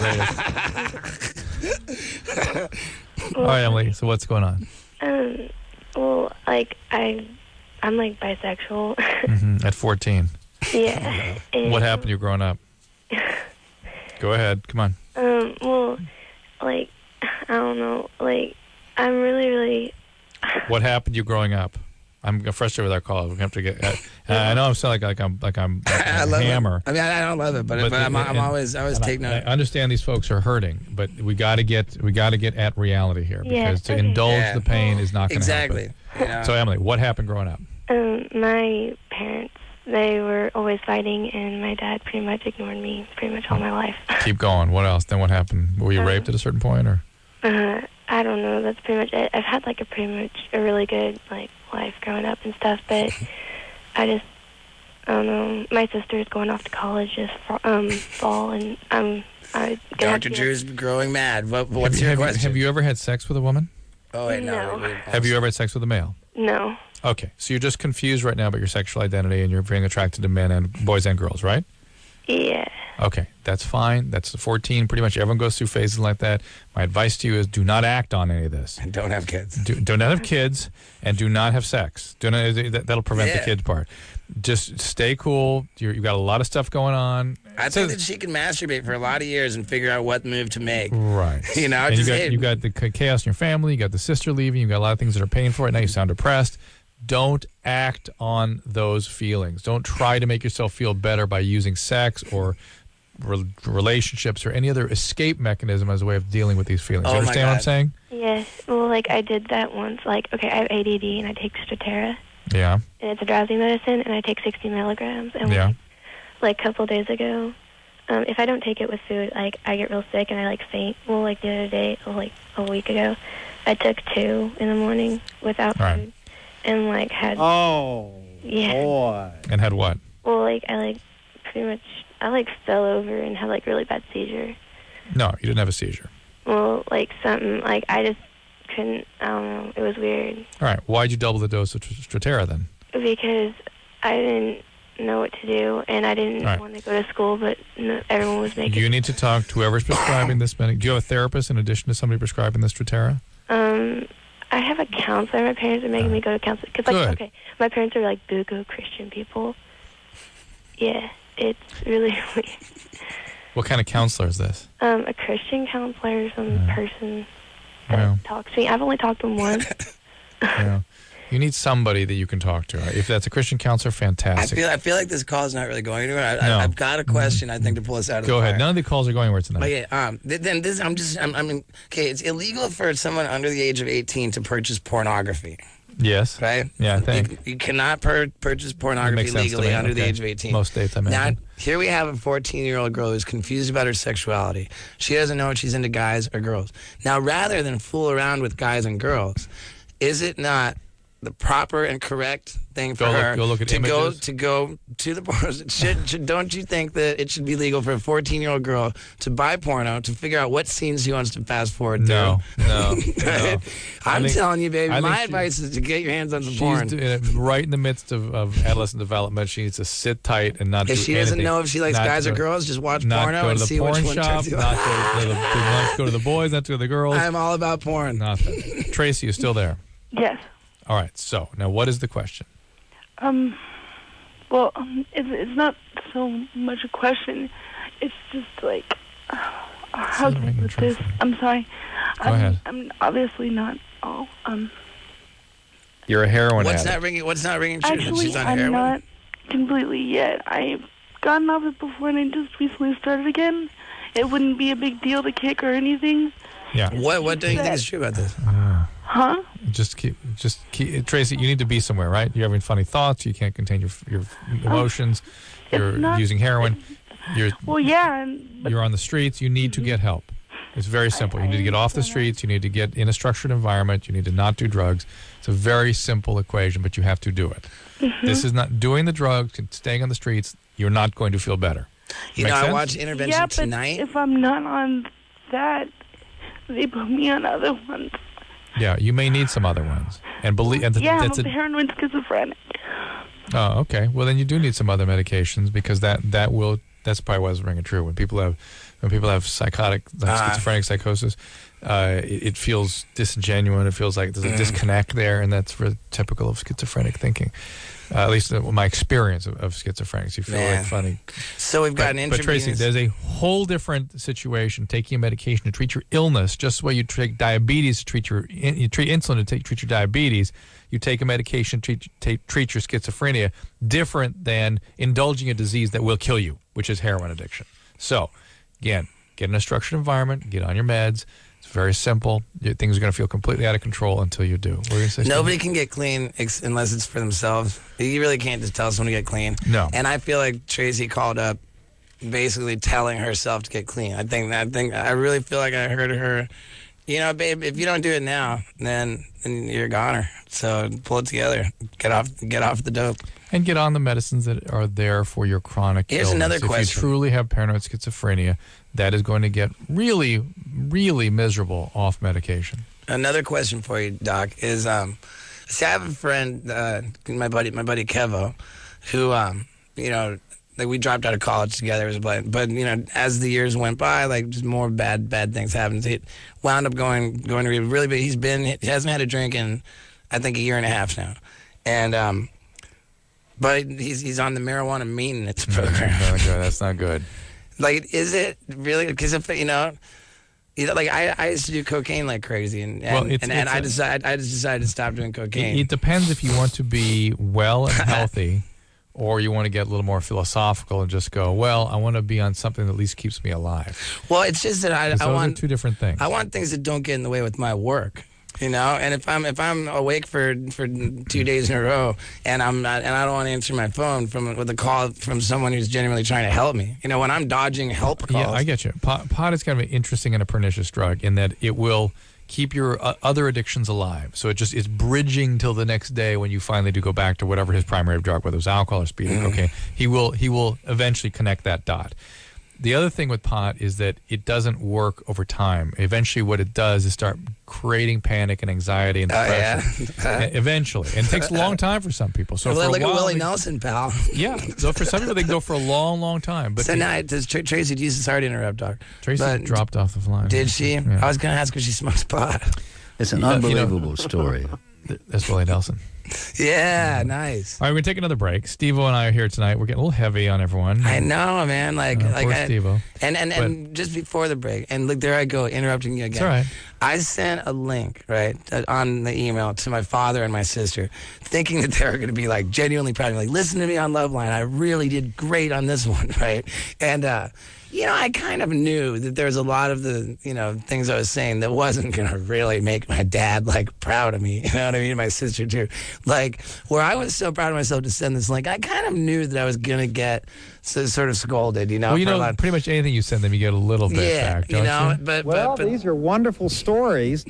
greatest. All right, Emily. So what's going on? Well, I'm bisexual. At 14. Yeah. What happened to you growing up? Go ahead. Come on. Well, I don't know. I'm really. What happened to you growing up? I'm frustrated with our call. We're going to have to get. I know I'm sounding like I'm a hammer. I mean, I don't love it, but I'm always take note. I understand these folks are hurting, but we got to get at reality here because to indulge the pain is not going to happen. Yeah. So Emily, what happened growing up? My parents, they were always fighting, and my dad pretty much ignored me pretty much all my life. Keep going. What else? Then what happened? Were you raped at a certain point, or? I don't know. That's pretty much it. I've had a really good life growing up and stuff, but I don't know. My sister is going off to college this fall, and Dr. Drew's growing mad. What's your question? Have you ever had sex with a woman? Oh wait, no. Have you ever had sex with a male? No. Okay, so you're just confused right now about your sexual identity, and you're being attracted to men and boys and girls, right? Yeah. Okay, that's fine. That's the 14. Pretty much everyone goes through phases like that. My advice to you is do not act on any of this. And don't have kids. Do not have kids, and do not have sex. That'll prevent the kids part. Just stay cool. You've got a lot of stuff going on. I think that she can masturbate for a lot of years and figure out what move to make. Right. You got the chaos in your family. You got the sister leaving. You got a lot of things that are painful right now. You sound depressed. Don't act on those feelings. Don't try to make yourself feel better by using sex or relationships or any other escape mechanism as a way of dealing with these feelings. You understand what I'm saying? Yes. Well, I did that once. Okay, I have ADD and I take Strattera. Yeah. And it's a drowsy medicine, and I take 60 milligrams. And Yeah. like a couple of days ago, if I don't take it with food, like I get real sick and I like faint. Well, like the other day, or like a week ago, I took 2 in the morning without All right. food, and like had yeah. Boy. And had what? Well, like I like pretty much I like fell over and had like really bad seizure. No, you didn't have a seizure. Well, like something like I just couldn't. I don't know. It was weird All right. Why'd you double the dose of Strattera then? because I didn't know what to do, and I didn't All right. want to go to school, but everyone was making. You need to talk to whoever's prescribing this medication. Do you have a therapist in addition to somebody prescribing this Strattera? I have a counselor. My parents are making me go to counselor because, like, okay, my parents are like buco Christian people. Yeah, it's really weird. What kind of counselor is this? A Christian counselor, some person that Yeah. talks to me. I've only talked to him once. Yeah. You need somebody that you can talk to. If that's a Christian counselor, fantastic. I feel like this call's not really going anywhere. No. I've got a question, I think, to pull us out of Go the ahead. fire. None of the calls are going where tonight. But yeah, then this, I mean, okay, it's illegal for someone under the age of 18 to purchase pornography. Yes. Right? Yeah, I think. You cannot purchase pornography Makes sense to legally me. under the Okay. age of 18. Most states, I Now, imagine. here we have a 14-year-old girl who's confused about her sexuality. She doesn't know if she's into guys or girls. Now, rather than fool around with guys and girls, is it not the proper and correct thing for her go look at to images? go to the pornos? Don't you think that it should be legal for a 14-year-old girl to buy porno to figure out what scenes she wants to fast forward through? No. Right? I'm think- telling you, baby, I think my she- advice is to get your hands on some She's porn. right in the midst of adolescent development. She needs to sit tight and not do If she doesn't anything. know if she likes Not guys or go- girls, just watch not porno go and to the see which porn one shop, turns you not on. not go to the boys, not to the girls. I'm all about porn. Nothing. Tracy, you still there? Yes. All right. So now, what is the question? Well, it's not so much a question. It's just like, how to with this. I'm sorry. Go ahead. I'm obviously not all. You're a heroin What's addict. not ringing true? Actually, She's on I'm heroin. not completely yet. I've gotten off it before, and I just recently started again. It wouldn't be a big deal to kick or anything. Yeah. What do you think is true about this? Huh? Just keep. Tracy, you need to be somewhere, right? You're having funny thoughts. You can't contain your emotions. You're not- using heroin. Well, yeah. You're on the streets. You need to get help. It's very simple. You need to get off the streets. You need to get in a structured environment. You need to not do drugs. It's a very simple equation, but you have to do it. This is not doing the drugs, staying on the streets. You're not going to feel better. You Make know, I sense? watched Intervention Yeah, but tonight. if I'm not on that, they put me on other ones. Yeah, you may need some other ones. And believe. And Yeah, that's I'm a paranoid schizophrenic. Oh, okay. Well, then you do need some other medications because that will. That's probably why it's ringing true. When people have psychotic, schizophrenic psychosis, it feels disingenuous. It feels like there's a disconnect there, and that's really typical of schizophrenic thinking. At least my experience of schizophrenics. You feel Man. like funny. So we've got an But Tracy, intravenous. there's a whole different situation taking a medication to treat your illness, just the way you take diabetes to treat you treat insulin to treat your diabetes. You take a medication to treat your schizophrenia, different than indulging a disease that will kill you, which is heroin addiction. So, again, get in a structured environment, get on your meds. It's very simple. Things are going to feel completely out of control until you do. What were you going to say, Nobody can get clean unless it's for themselves. You really can't just tell someone to get clean. No. And I feel like Tracy called up basically telling herself to get clean. I really feel like I heard her, you know, babe, if you don't do it now, then you're a goner. So pull it together. Get off the dope. And get on the medicines that are there for your chronic Here's illness. another If you question. truly have paranoid schizophrenia, that is going to get really, really miserable off medication. Another question for you, Doc, is see, I have a friend, my buddy Kevo, who you know, like we dropped out of college together as a blind, but you know, as the years went by, like just more bad things happened. He wound up going to really big. He hasn't had a drink in I think a year and a half now, and but he's on the marijuana maintenance program. That's not good. Like, is it really? Because if you know, like I used to do cocaine like crazy, and I just decided to stop doing cocaine. It depends if you want to be well and healthy, or you want to get a little more philosophical and just go, well, I want to be on something that at least keeps me alive. Well, it's just that I Those want are two different things. I want things that don't get in the way with my work. You know, and if I'm awake for 2 days in a row and I don't want to answer my phone with a call from someone who's genuinely trying to help me. You know, when I'm dodging help calls. Yeah, I get you. Pot is kind of an interesting and a pernicious drug in that it will keep your other addictions alive. So it's bridging till the next day when you finally do go back to whatever his primary drug, whether it's alcohol or speed or cocaine. He will eventually connect that dot. The other thing with pot is that it doesn't work over time. Eventually what it does is start creating panic and anxiety and depression. Eventually. And it takes a long time for some people. So like a while, a Willie Nelson, pal. Yeah. So for some people, they can go for a long, long time. But so now, Tracy, Jesus, sorry to interrupt, Doc. Tracy dropped off the line. Did she? Yeah. I was going to ask if she smokes pot. It's an unbelievable story. That's Willie Nelson. Yeah, nice. All right, we're going to take another break. Steve-O and I are here tonight. We're getting a little heavy on everyone. I know, man. Poor Steve-O. And just before the break, and look, there I go, interrupting you again. It's all right. I sent a link, right, on the email to my father and my sister, thinking that they were going to be, like, genuinely proud of me. Like, listen to me on Loveline. I really did great on this one, right? And, you know, I kind of knew that there was a lot of the, you know, things I was saying that wasn't going to really make my dad, like, proud of me. You know what I mean? My sister, too. Like, where I was so proud of myself to send this link, I kind of knew that I was going to get sort of scolded, you know? Well, you know, pretty much anything you send them, you get a little bit back, don't you? Know, but these are wonderful stories.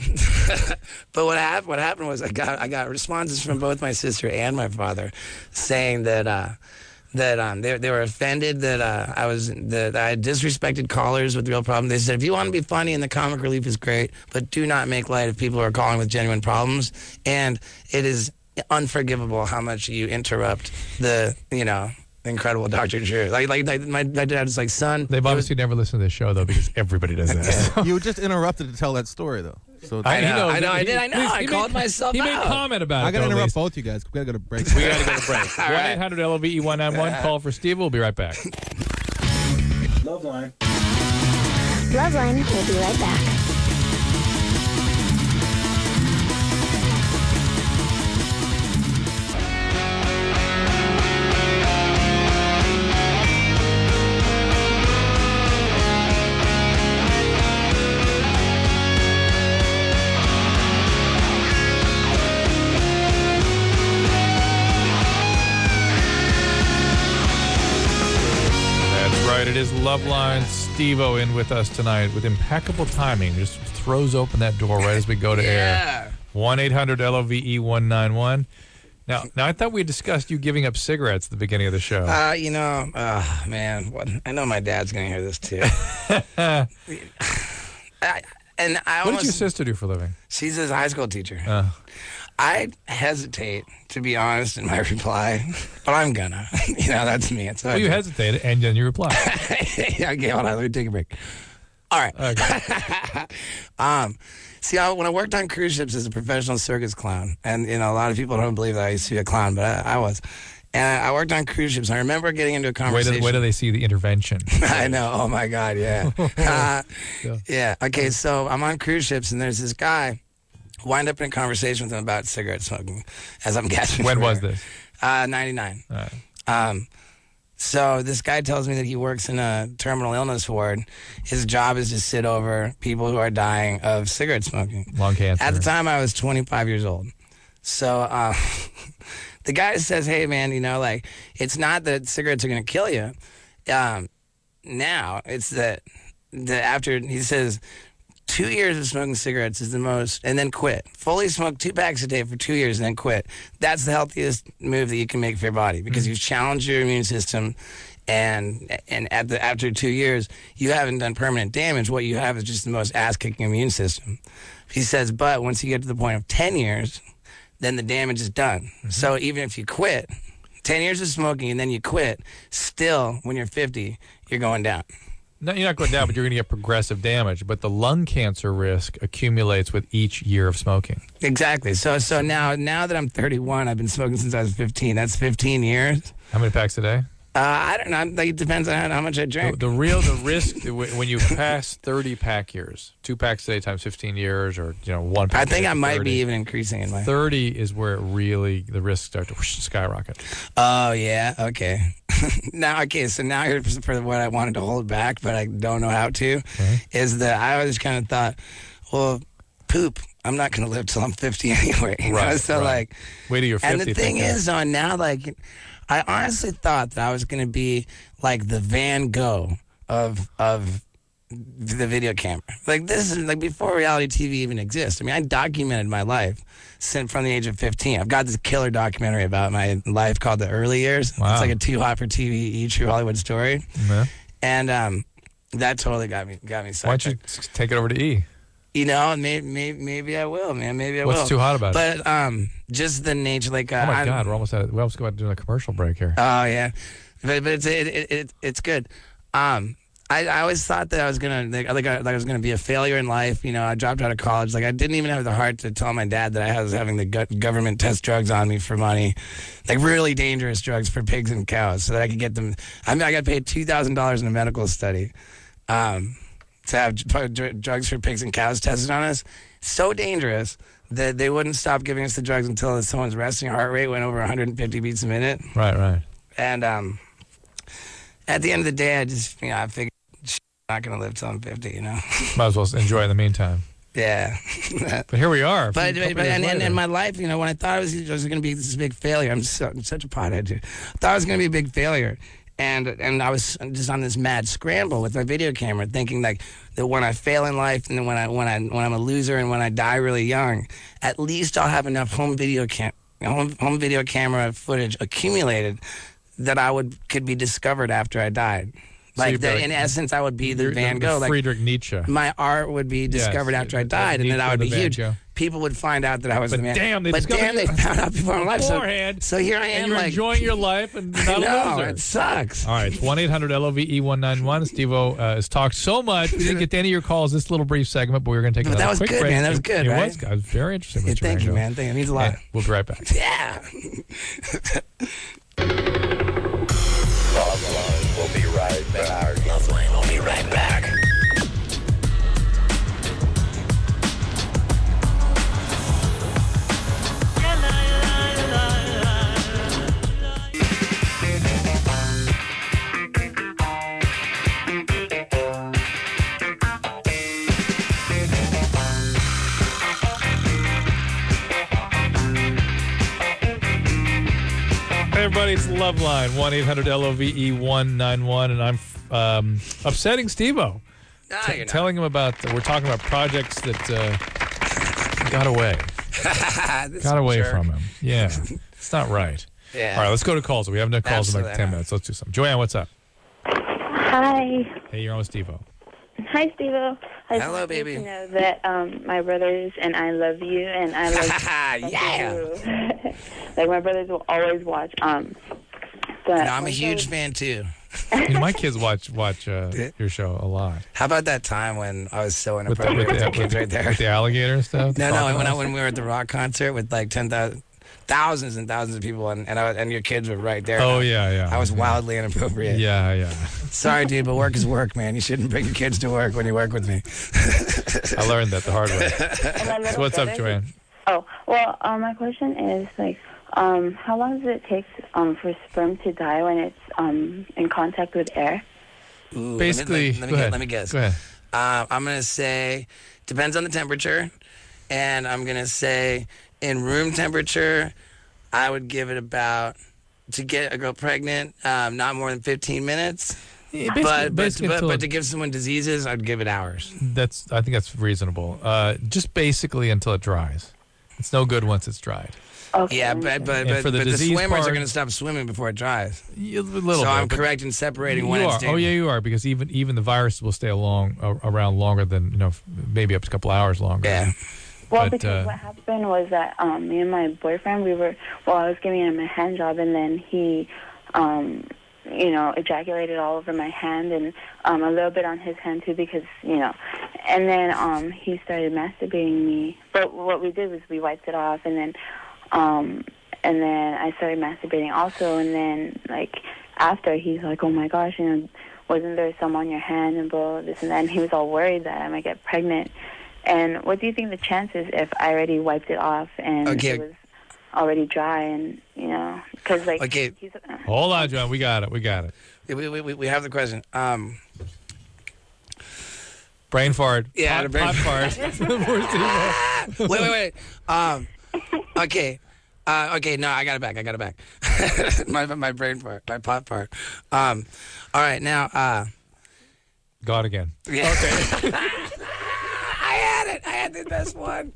But what happened was I got responses from both my sister and my father saying that they were offended that I had disrespected callers with real problems. They said, if you want to be funny and the comic relief is great, but do not make light of people who are calling with genuine problems. And it is unforgivable how much you interrupt the, you know, incredible Dr. Drew. Like my dad was like, son. They've obviously never listened to this show, though, because everybody does that. You just interrupted to tell that story, though. So I know. I called myself out. He made comment about it. I got to interrupt both you guys. We got to go to break. We got to go to break. 1-800-LOVE-191. Call for Steve. We'll be right back. Loveline. Loveline will be right back. It is Loveline. Steve-O in with us tonight with impeccable timing. Just throws open that door right as we go to air. 1-800-LOVE-191. Now, I thought we had discussed you giving up cigarettes at the beginning of the show. You know, man, I know my dad's going to hear this too. What did your sister do for a living? She's a high school teacher. I hesitate, to be honest, in my reply, but I'm gonna. You know, that's me. Well, you hesitated, and then you reply. Okay, hold on. Let me take a break. All right. Okay. See, when I worked on cruise ships as a professional circus clown, and, you know, a lot of people don't believe that I used to be a clown, but I was. And I worked on cruise ships. I remember getting into a conversation. Wait till they see the intervention. I know. Oh, my God, yeah. Yeah. Okay, so I'm on cruise ships, and there's this guy. Wind up in a conversation with him about cigarette smoking as I'm gasping. When was this? 99. So this guy tells me that he works in a terminal illness ward. His job is to sit over people who are dying of cigarette smoking. Lung cancer. At the time, I was 25 years old. So the guy says, hey, man, you know, like, it's not that cigarettes are going to kill you. Now, it's that after, he says, 2 years of smoking cigarettes is the most, and then quit. Fully smoke 2 packs a day for 2 years and then quit. That's the healthiest move that you can make for your body because you've challenged your immune system, and after 2 years, you haven't done permanent damage. What you have is just the most ass-kicking immune system. He says, but once you get to the point of 10 years, then the damage is done. Mm-hmm. So even if you quit, 10 years of smoking and then you quit, still, when you're 50, you're going down. No, you're not going down, but you're going to get progressive damage. But the lung cancer risk accumulates with each year of smoking. Exactly. So now that I'm 31, I've been smoking since I was 15. That's 15 years. How many packs a day? I don't know. It depends on how much I drink. The risk when you pass 30 pack years, 2 packs a day times 15 years, or 1 pack. I think I might be even increasing in my 30 is where the risks start to skyrocket. Oh yeah, okay. So now here's for what I wanted to hold back, but I don't know how to. Okay. Is that I always kind of thought, well, poop. I'm not going to live till I'm 50 anyway. You know? So, like, wait till you're 50. And the thing is, on now, like, I honestly thought that I was going to be like the Van Gogh of the video camera. Like, this is like before reality TV even exists. I mean, I documented my life from the age of 15. I've got this killer documentary about my life called The Early Years. Wow. It's like a Too Hot for TV true Hollywood story. Yeah. And that totally got me sidetracked. Why don't you take it over to E? You know, maybe I will, man. Maybe I will. What's too hot about it? But just the nature, like. Oh my God, we're almost at it. We almost about doing a commercial break here. Oh yeah, but it's good. I always thought that I was gonna I was gonna be a failure in life. You know, I dropped out of college. Like, I didn't even have the heart to tell my dad that I was having the government test drugs on me for money, like really dangerous drugs for pigs and cows, so that I could get them. I mean, I got paid $2,000 in a medical study to have drugs for pigs and cows tested on us. So dangerous that they wouldn't stop giving us the drugs until someone's resting heart rate went over 150 beats a minute. Right. And at the end of the day, I figured I'm not going to live till I'm 50, you know. Might as well enjoy in the meantime. Yeah. But here we are. And my life, you know, when I thought I was going to be this big failure, I'm such a pothead, too. I thought I was going to be a big failure. And I was just on this mad scramble with my video camera, thinking like that when I fail in life, and then when I'm a loser, and when I die really young, at least I'll have enough home video camera footage accumulated that could be discovered after I died. Like, that, in essence, I would be the Van Gogh. Like, Friedrich Nietzsche. My art would be discovered after I died, and then I would be huge. People would find out that I was the man. They found out before my life. So here I am, and you're enjoying your life, and not a loser. It sucks. All right, it's 1-800-LOVE-191. Steve-O has talked so much. We didn't get to any of your calls this little brief segment, but we're going to take another quick break. Man. That was good, right? It was very interesting. Thank you, man. Thank you. It means a lot. And we'll be right back. Yeah. Loveline will be right back. Loveline will be right back. Hey everybody, it's Loveline, 1-800-LOVE-191, and I'm upsetting Steve-O. Telling him about, we're talking about projects that got away. Got away from him. Yeah, it's not right. Yeah. All right, let's go to calls. We have no calls in like 10 minutes. Let's do something. Joanne, what's up? Hi. Hey, you're on with Steve-O. Hi, Steve-O. Hello, baby. To know that my brothers and I love you, and I love you. Like, my brothers will always watch. I'm a huge fan too. You know, my kids watch your show a lot. How about that time when I was so inappropriate with the kids right there? With the alligator and stuff? No, when we were at the rock concert with like thousands and thousands of people, and your kids were right there. Oh, yeah. I was wildly inappropriate. Yeah. Sorry, dude, but work is work, man. You shouldn't bring your kids to work when you work with me. I learned that the hard way. So what's up, Joanne? Oh, well, my question is, like, how long does it take for sperm to die when it's in contact with air? Ooh, basically, let me guess. Go ahead. I'm going to say, depends on the temperature, and I'm going to say in room temperature, I would give it about, to get a girl pregnant, not more than 15 minutes. Yeah, but to give someone diseases, I'd give it hours. I think that's reasonable. Just basically until it dries. It's no good once it's dried. Okay. Yeah, but the swimmers are going to stop swimming before it dries. I'm correct in separating when it's dangerous. Oh yeah, you are, because even the virus will stay around longer than maybe up to a couple hours longer. Yeah. Well, because what happened was that me and my boyfriend, I was giving him a hand job, and then he, ejaculated all over my hand and a little bit on his hand too, because and then he started masturbating me. But what we did was we wiped it off, and then I started masturbating also, and then like after he's like, oh my gosh, wasn't there some on your hand and blah, this and that, and he was all worried that I might get pregnant. And what do you think the chances if I already wiped it off and it was already dry, and because like hold on, John, we got it. We have the question. Brain fart. Yeah, the brain pot fart. Wait. Okay. Okay, no, I got it back. my brain fart, my pot fart. All right, now. God again. Yeah. Okay. I had the best one.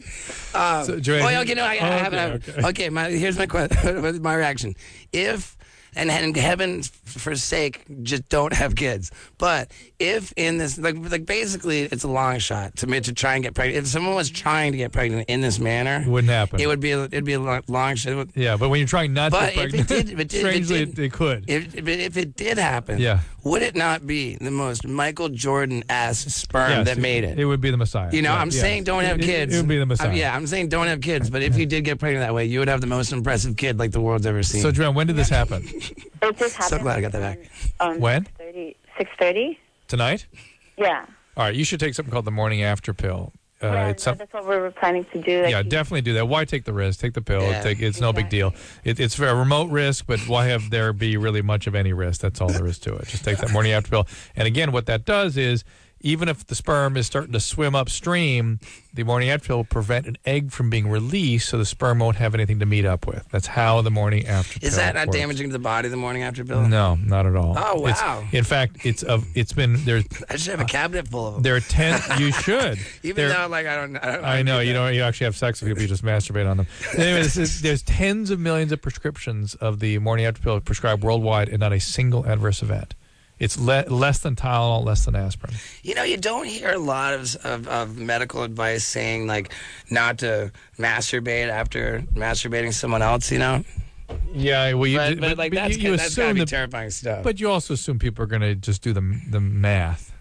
I have it. Okay, here's my question. My reaction. If, and heaven forsake, just don't have kids. But if in this, like basically, it's a long shot to try and get pregnant. If someone was trying to get pregnant in this manner, it wouldn't happen. It'd be a long shot. Yeah, but when you're trying not to get pregnant, strangely, it could. If it did happen, would it not be the most Michael Jordan-ass sperm that made it? It would be the Messiah. You know, I'm saying don't have kids. It would be the Messiah. I'm saying don't have kids. But if you did get pregnant that way, you would have the most impressive kid like the world's ever seen. So, Joanne, when did this happen? It just happened. So glad I got that back. When? 6:30. Tonight? Yeah. All right, you should take something called the morning after pill. That's what we were planning to do. Yeah, definitely do that. Why take the risk? Take the pill. Yeah, it's no big deal. It's a remote risk, but why have there be really much of any risk? That's all there is to it. Just take that morning after pill. And again, what that does is, even if the sperm is starting to swim upstream, the morning after pill will prevent an egg from being released, so the sperm won't have anything to meet up with. That's how the morning after pill Is that not works. damaging to the body, the morning after pill? No, not at all. Oh, wow. In fact, it's been there. I should have a cabinet full of them. There are 10. You should. Even though, like, I don't I know you don't. You actually have sex with people. You just masturbate on them. Anyway, there's tens of millions of prescriptions of the morning after pill prescribed worldwide, and not a single adverse event. It's less than Tylenol, less than aspirin. You know, you don't hear a lot of medical advice saying, like, not to masturbate after masturbating someone else, you know? Yeah, well, that's gotta be terrifying stuff. But you also assume people are going to just do the math,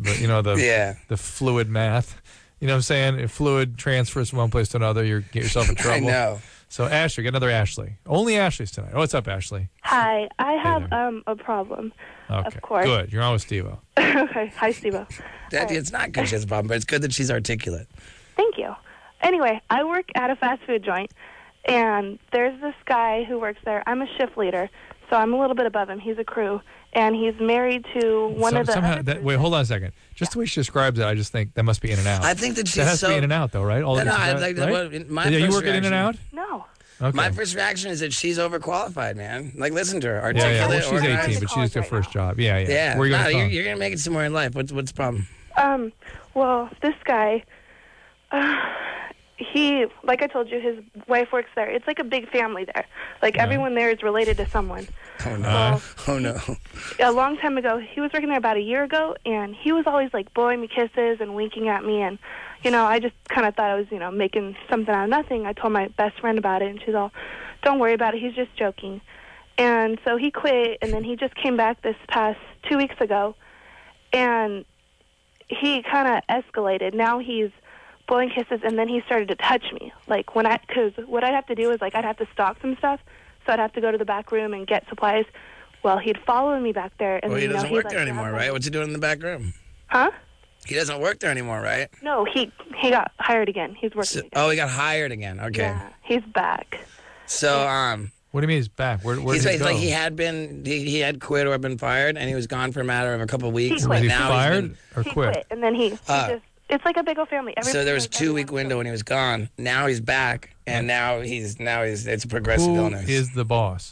the fluid math. You know what I'm saying? If fluid transfers from one place to another, you get yourself in trouble. I know. So, Ashley, get another Ashley. Only Ashley's tonight. What's up, Ashley? Hi, I have a problem. Okay, of course. Good. You're on with Steve-O. Okay, hi, Steve-O. It's not good she has a problem, but it's good that she's articulate. Thank you. Anyway, I work at a fast food joint, and there's this guy who works there. I'm a shift leader, so I'm a little bit above him. He's a crew, and he's married to one of the... Wait, hold on a second. Just the way she describes it, I just think that must be In and Out. I think that she's that has to be In and Out, though, right? My you work at In and Out? No. Okay. My first reaction is that she's overqualified, man. Like, listen to her. Articulate. Yeah. Well, she's 18, but she's her first job. Yeah. Yeah. Where are you you're going to make it somewhere in life. What's the problem? Well, this guy, he, like I told you, his wife works there. It's like a big family there. Like, everyone there is related to someone. Oh, no. Oh, no. A long time ago, he was working there about a year ago, and he was always, like, blowing me kisses and winking at me, and you know, I just kind of thought I was, making something out of nothing. I told my best friend about it, and she's all, don't worry about it. He's just joking. And so he quit, and then he just came back this past 2 weeks ago, and he kind of escalated. Now he's blowing kisses, and then he started to touch me. Like, because what I'd have to do is, like, I'd have to stock some stuff, so I'd have to go to the back room and get supplies. Well, he'd follow me back there. And he doesn't work there anymore, right? What's he doing in the back room? Huh? He doesn't work there anymore, right? No, he got hired again. He's working again. He got hired again. Okay. Yeah, he's back. So, what do you mean he's back? Where did he go? Like he had quit or been fired, and he was gone for a matter of a couple of weeks. He quit. Was he fired or he quit? And then he just, it's like a big old family. So there was a 2-week window when he was gone. Now he's back, and now he's it's a progressive illness. Who is the boss?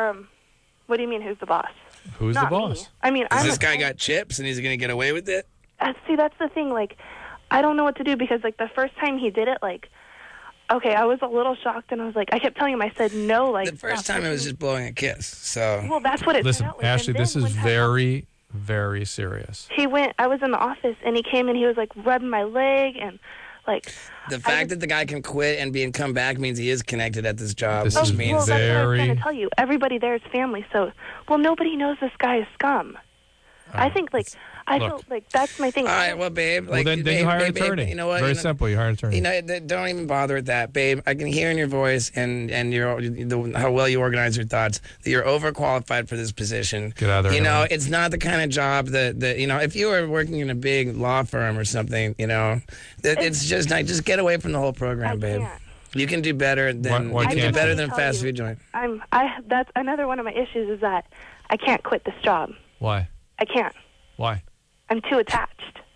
What do you mean, who's the boss? Who's Not the boss? Me. I mean, this guy got chips, and he's going to get away with it? See, that's the thing. Like, I don't know what to do because, like, the first time he did it, like, okay, I was a little shocked, and I was like, I kept telling him, I said no. Like, the first time it was just blowing a kiss. So well, that's what it. Listen, felt like. Ashley, this is very, very serious. He went. I was in the office, and he came and he was like rubbing my leg and. Like, the fact that the guy can quit and come back means he is connected at this job. This which is means well, that's what I was trying to tell you. Everybody there is family, so nobody knows this guy is scum. I think I feel like that's my thing. All right, well, babe. Like, then you hire an attorney. You know what? Very simple. You hire an attorney. You know, don't even bother with that, babe. I can hear in your voice and how well you organize your thoughts that you're overqualified for this position. Get out of there. You know, it's not the kind of job that if you were working in a big law firm or something, it's just like just get away from the whole program, babe. You can do better than fast food joint. That's another one of my issues is that I can't quit this job. Why? I can't. Why? I'm too attached.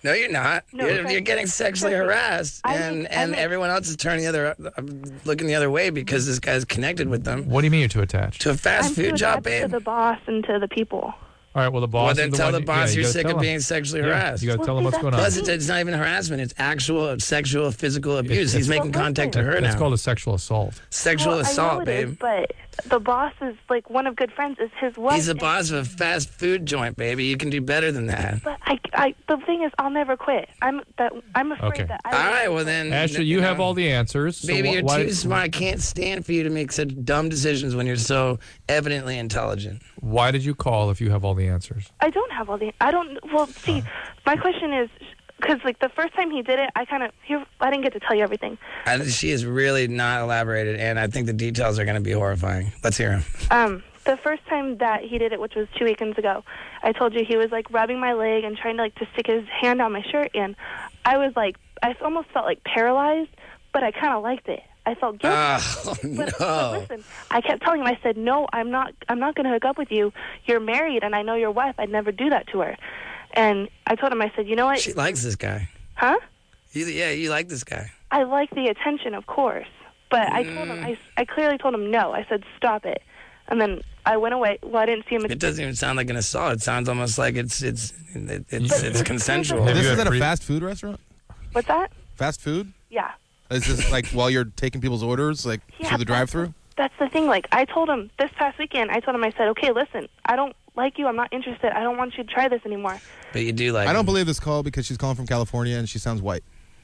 No, you're not. No, you're getting sexually harassed, and everyone else is turning looking the other way because this guy's connected with them. What do you mean you're too attached? To a fast food job, babe. To the boss and to the people. All right, well, the boss. Well, then is the tell one, the boss you're gotta sick tell of him. being sexually Yeah, harassed. you got to tell him what's going on. Plus, it's not even harassment. It's actual sexual, physical abuse. He's making contact to her now. It's called a sexual assault. Sexual assault, I know it is, babe. but the boss is like one of good friends is his wife. He's the boss of a fast food joint, baby. You can do better than that. But the thing is, I'll never quit. I'm afraid that. All right, well then, Ashley, you have all the answers. So baby, you're why, too smart. I can't stand for you to make such dumb decisions when you're so evidently intelligent. Why did you call if you have all the answers? I don't have all the. I don't. Well, see, my question is because like the first time he did it, I didn't get to tell you everything. She is really not elaborated, and I think the details are going to be horrifying. Let's hear him. The first time that he did it, which was 2 weekends ago, I told you he was like rubbing my leg and trying to like to stick his hand on my shirt, and I was like, I almost felt like paralyzed, but I kind of liked it. I felt guilty. Oh, but listen, I kept telling him, I said, no, I'm not going to hook up with you. You're married, and I know your wife. I'd never do that to her. And I told him, I said, you know what? She likes this guy. Huh? You like this guy. I like the attention, of course. But I told him, I clearly told him no. I said, stop it. And then I went away. Well, I didn't see him. It doesn't even sound like an assault. It sounds almost like it's consensual. This is at a fast food restaurant? What's that? Fast food? Yeah. Is this like while you're taking people's orders, like through the drive-thru? That's the thing. Like, I told him this past weekend, I said, okay, listen, I don't like you. I'm not interested. I don't want you to try this anymore. But you do like I don't believe this call because she's calling from California and she sounds white.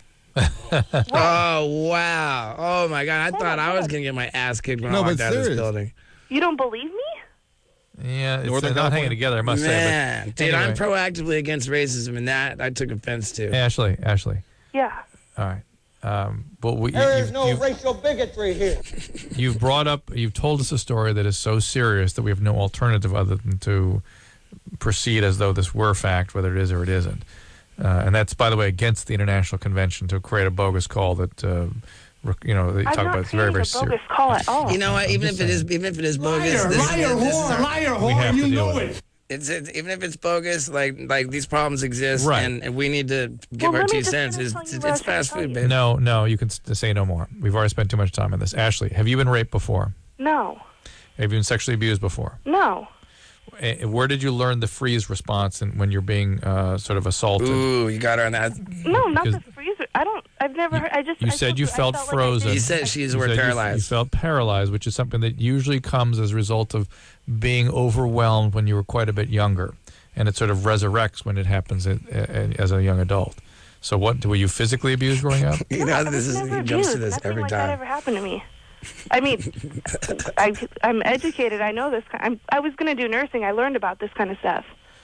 Oh, wow. Oh, my God. I thought I was going to get my ass kicked when I walked out of this building. You don't believe me? Yeah, it's not hanging together, I must say. But Dude, anyway. I'm proactively against racism, and that I took offense to. Ashley. Yeah. All right. But There is no racial bigotry here. You've told us a story that is so serious that we have no alternative other than to proceed as though this were fact, whether it is or it isn't. And that's, by the way, against the International Convention to create a bogus call that, that you talk about. It's very, very serious. Bogus call at all. You know what? Even if it is bogus, Liar, whore, you know it. Even if it's bogus, like these problems exist, Right. and we need to give our 2 cents. It's fast food, baby. No, you can say no more. We've already spent too much time on this. Ashley, have you been raped before? No. Have you been sexually abused before? No. Where did you learn the freeze response when you're being sort of assaulted? Ooh, you got her on that. No, not the freezer. I've never heard. You said you felt frozen. You said she's paralyzed. You felt paralyzed, which is something that usually comes as a result of being overwhelmed when you were quite a bit younger. And it sort of resurrects when it happens as a young adult. So were you physically abused growing up? He jumps to this every time. That ever happened to me. I mean, I'm educated. I know this. I was going to do nursing. I learned about this kind of stuff.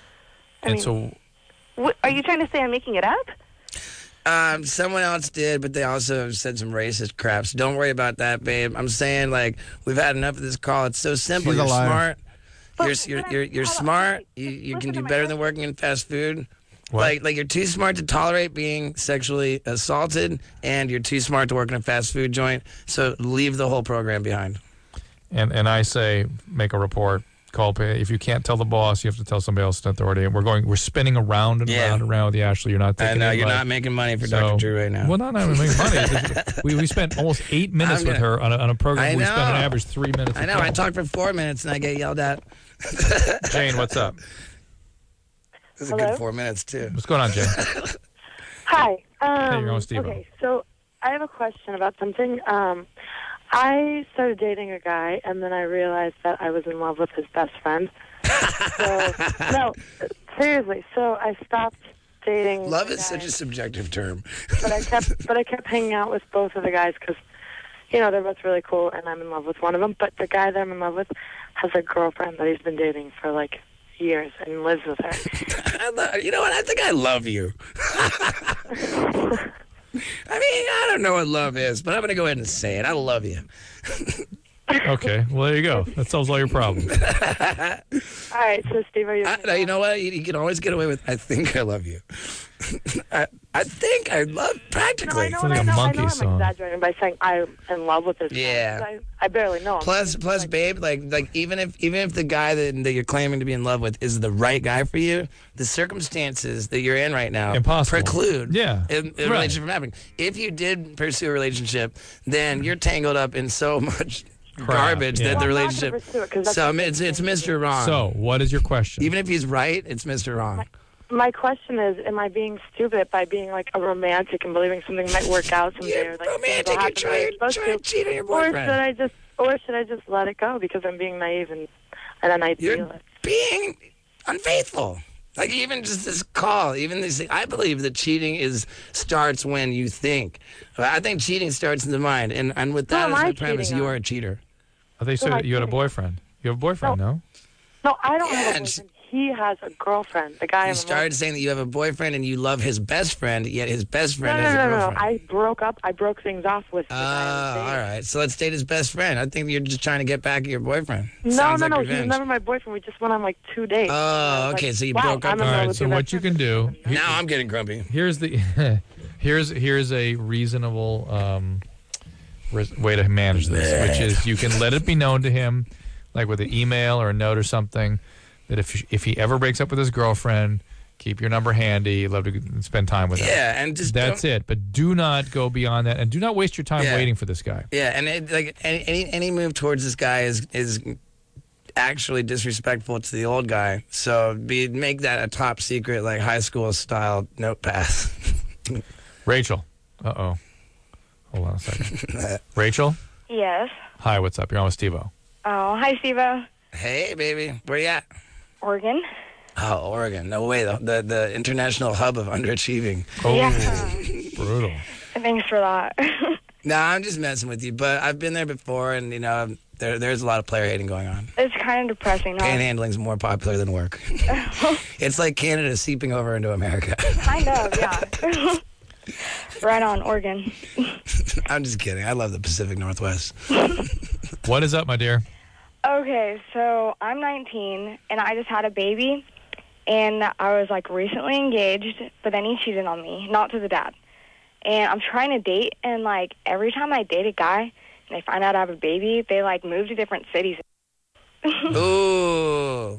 Are you trying to say I'm making it up? Someone else did, but they also said some racist crap. So don't worry about that, babe. I'm saying, like, we've had enough of this call. It's so simple. She's You're a liar. smart. You're smart. You can do better than working in fast food. What? Like you're too smart to tolerate being sexually assaulted, and you're too smart to work in a fast food joint. So leave the whole program behind. And I say, make a report. Call. If you can't tell the boss, you have to tell somebody else in authority. And we're spinning around and round and round with you, Ashley. You're not taking. I know any you're advice. not making money for Dr. Drew right now. Well, not making money. we spent almost 8 minutes with her on a program. We spent an average 3 minutes. I know. I talked for 4 minutes and I get yelled at. Jane, what's up? This is a good 4 minutes too. What's going on, Jane? Hi. Hey, you're on Steve. Okay, so I have a question about something. I started dating a guy, and then I realized that I was in love with his best friend. So, no, seriously. So I stopped dating. Love is such a subjective term. But I kept hanging out with both of the guys because, they're both really cool, and I'm in love with one of them. But the guy that I'm in love with has a girlfriend that he's been dating for like years and lives with her. You know what? I think I love you. I mean, I don't know what love is, but I'm going to go ahead and say it. I love you. Okay, well, there you go. That solves all your problems. All right, so Steve, are you... You know what? You can always get away with, I think I love you. I think I love practically. No, I know I'm exaggerating by saying I'm in love with this Yeah. guy. I barely know him. Plus, babe, like even if the guy that you're claiming to be in love with is the right guy for you, the circumstances that you're in right now preclude a relationship from happening. If you did pursue a relationship, then you're tangled up in so much garbage that the relationship. So it's Mr. Wrong. So what is your question? Even if he's right, it's Mr. Wrong. My question is, am I being stupid by being like a romantic and believing something might work out someday? Or like romantic, you're trying to cheat on your boyfriend. Or should I just let it go because I'm being naive and an idealist? Being unfaithful. Like even just this call, even this, I believe that cheating starts when you think. I think cheating starts in the mind, and with that as my premise, you are a cheater. I think so. You had a boyfriend. You have a boyfriend, no? No, I don't have a boyfriend. He has a girlfriend. The guy. You started saying that you have a boyfriend and you love his best friend, yet his best friend has a girlfriend. No. I broke up. I broke things off with. All right. So let's date his best friend. I think you're just trying to get back at your boyfriend. No. He was never my boyfriend. We just went on like 2 dates. Oh, okay. So you broke up. All right. So what you can do? Now I'm getting grumpy. Here's the. here's a reasonable way to manage this, which is you can let it be known to him, like with an email or a note or something, that if he ever breaks up with his girlfriend, keep your number handy. You'd love to spend time with him. Yeah, and just that's it. But do not go beyond that, and do not waste your time waiting for this guy. Yeah, and any move towards this guy is actually disrespectful to the old guy. So make that a top secret, like high school style note pass. Rachel. Uh-oh. Hold on a second. Rachel? Yes. Hi, what's up? You're on with Steve-O. Oh, hi, Steve-O. Hey, baby. Where you at? Oregon. Oh, Oregon. No way. The international hub of underachieving. Oh, yeah. Brutal. Thanks for that. No, I'm just messing with you. But I've been there before, and, there's a lot of player hating going on. It's kind of depressing. Panhandling's more popular than work. It's like Canada seeping over into America. Kind of, yeah. Right on, Oregon. I'm just kidding. I love the Pacific Northwest. What is up, my dear? Okay, so I'm 19, and I just had a baby, and I was, recently engaged, but then he cheated on me, not to the dad. And I'm trying to date, and, every time I date a guy and they find out I have a baby, they, move to different cities. Ooh.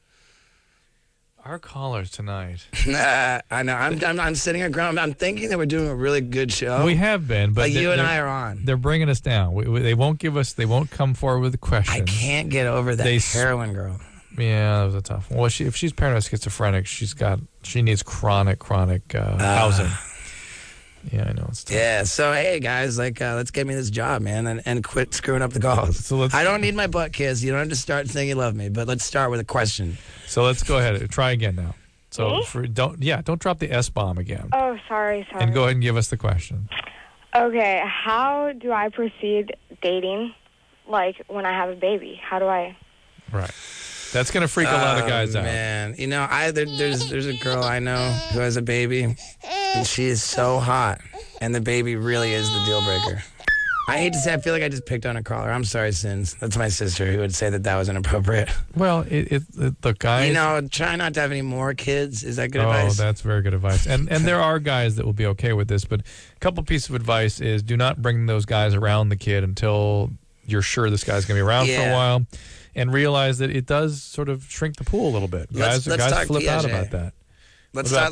Our callers tonight. I know. I'm sitting on ground. I'm thinking that we're doing a really good show. We have been, but you and I are on. They're bringing us down. They won't give us. They won't come forward with the questions. I can't get over that heroin girl. Yeah, that was a tough one. Well, if she's paranoid schizophrenic, she needs chronic housing. Yeah, I know it's tough. Yeah. So hey, guys, let's get me this job, man, and quit screwing up the calls. So I don't need my butt kiss. You don't have to start saying you love me, but let's start with a question. So let's go ahead. Try again now. So don't drop the S-bomb again. Oh, sorry. And go ahead and give us the question. Okay, how do I proceed dating, when I have a baby? How do I? Right. That's going to freak a lot of guys out. Man, there's a girl I know who has a baby, and she is so hot, and the baby really is the deal breaker. I hate to say, I feel like I just picked on a caller. I'm sorry, Sins. That's my sister who would say that was inappropriate. Well, the guys... try not to have any more kids. Is that good advice? Oh, that's very good advice. And there are guys that will be okay with this, but a couple pieces of advice is do not bring those guys around the kid until you're sure this guy's going to be around for a while, and realize that it does sort of shrink the pool a little bit. Guys flip Piaget. out about that. Let's talk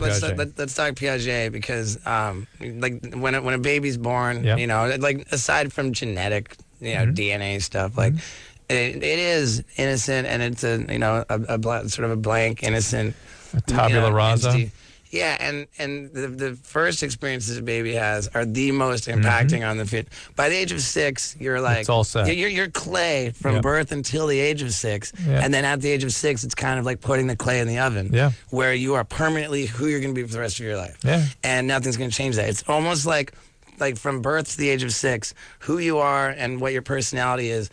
Piaget because when a baby's born, aside from genetic, DNA stuff, it is innocent, and it's sort of a blank innocent tabula rasa. Entity. Yeah, and the first experiences a baby has are the most impacting on the fit. By the age of 6, you're it's all set. You're clay from birth until the age of 6, and then at the age of 6, it's kind of like putting the clay in the oven, where you are permanently who you're going to be for the rest of your life, and nothing's going to change that. It's almost like from birth to the age of 6, who you are and what your personality is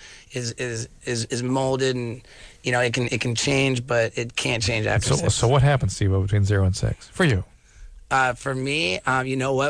molded, and it can change, but it can't change after 6. So what happens, Steve, between 0 and 6 for you? For me, you know what?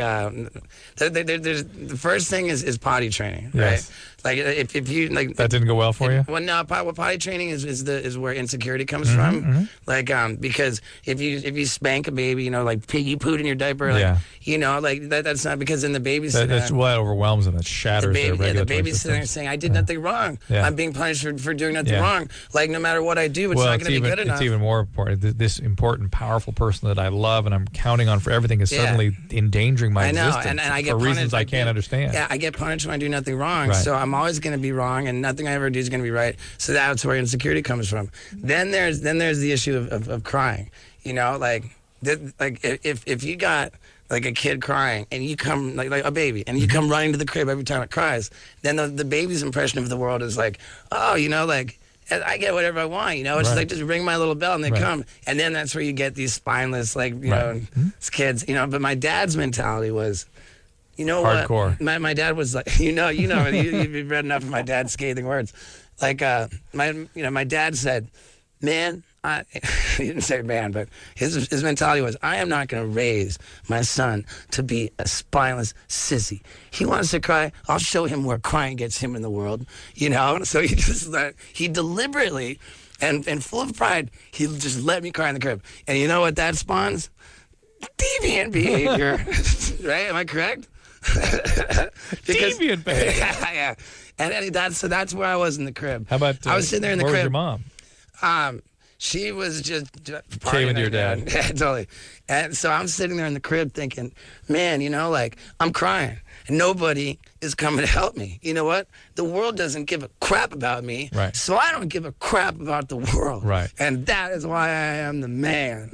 The first thing is potty training, right? Yes. Like if you like that didn't go well for you. Well, no. Potty training is where insecurity comes from. Like because if you spank a baby, you know, like you pooed in your diaper, like you know, like that's not because then the baby's that overwhelms them. That shatters their regulatory the baby's sitting there saying, "I did nothing wrong. I'm being punished for doing nothing wrong. Like no matter what I do, it's not going to be good enough." It's even more important. This important, powerful person that I love and I'm counting on for everything is suddenly endangering my existence and I get for punished, reasons I can't understand. Yeah, I get punished when I do nothing wrong. Right. So I'm always going to be wrong, and nothing I ever do is going to be right. So that's where insecurity comes from. Then there's the issue of crying. You know, like if you got like a kid crying and you come like a baby and you come running to the crib every time it cries, then the baby's impression of the world is like, oh, you know, like I get whatever I want, you know. It's like just ring my little bell and they come, and then that's where you get these spineless, like you know, kids, you know. But my dad's mentality was, you know, hardcore. What? My dad was like, you've read enough of my dad's scathing words, like my dad said, man. He didn't say man, but his mentality was, I am not going to raise my son to be a spineless sissy. He wants to cry. I'll show him where crying gets him in the world, you know? So he deliberately and full of pride, he just let me cry in the crib. And you know what that spawns? Deviant behavior. Right? Am I correct? Deviant behavior. Yeah. And that's where I was in the crib. How about I was sitting there in the where crib. was your mom? She was just caving to your dad. Yeah, totally. And so I'm sitting there in the crib thinking, man, you know, like I'm crying. And nobody is coming to help me. You know what? The world doesn't give a crap about me. Right. So I don't give a crap about the world. Right. And that is why I am the man.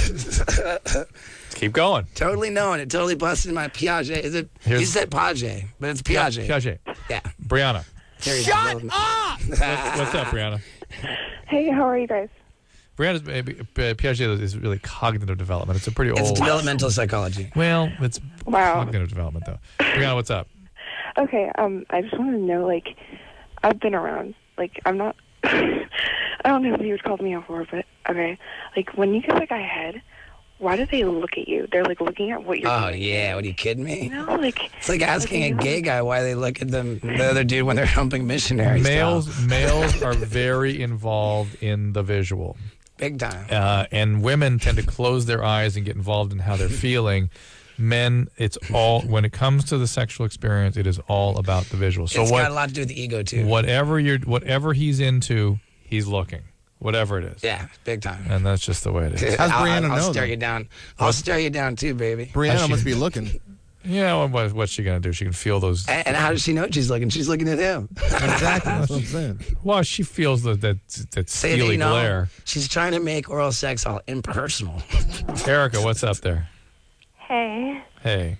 Keep going. Totally knowing it. Totally busting my Piaget. Is it? You said Piaget, but it's Piaget. Piaget. Yeah. Brianna. Shut up! What's up, Brianna? Hey, how are you guys? Brianna's Piaget is really cognitive development. It's a pretty old. It's developmental psychology. Well, it's cognitive development though. Brianna, what's up? Okay, I just want to know, like, I've been around. Like, I'm not. I don't know if you would call me a whore, but okay. Like, when you give a guy head, why do they look at you? They're like looking at what you're doing. Oh yeah, what are you kidding me? No, like it's like asking a gay guy why they look at the other dude when they're humping missionaries. Males are very involved in the visual. Big time. And women tend to close their eyes and get involved in how they're feeling. Men, it's all, when it comes to the sexual experience, it is all about the visual. So it's got a lot to do with the ego too. Whatever he's into, he's looking. Whatever it is. Yeah, big time. And that's just the way it is. How's Brianna know? I'll stare you down. I'll stare you down too, baby. Brianna must be looking. Yeah, what's she going to do? She can feel those. And how does she know she's looking? She's looking at him. Exactly. That's what I'm saying. Well, she feels that steely glare. She's trying to make oral sex all impersonal. Erica, what's up there? Hey. Hey.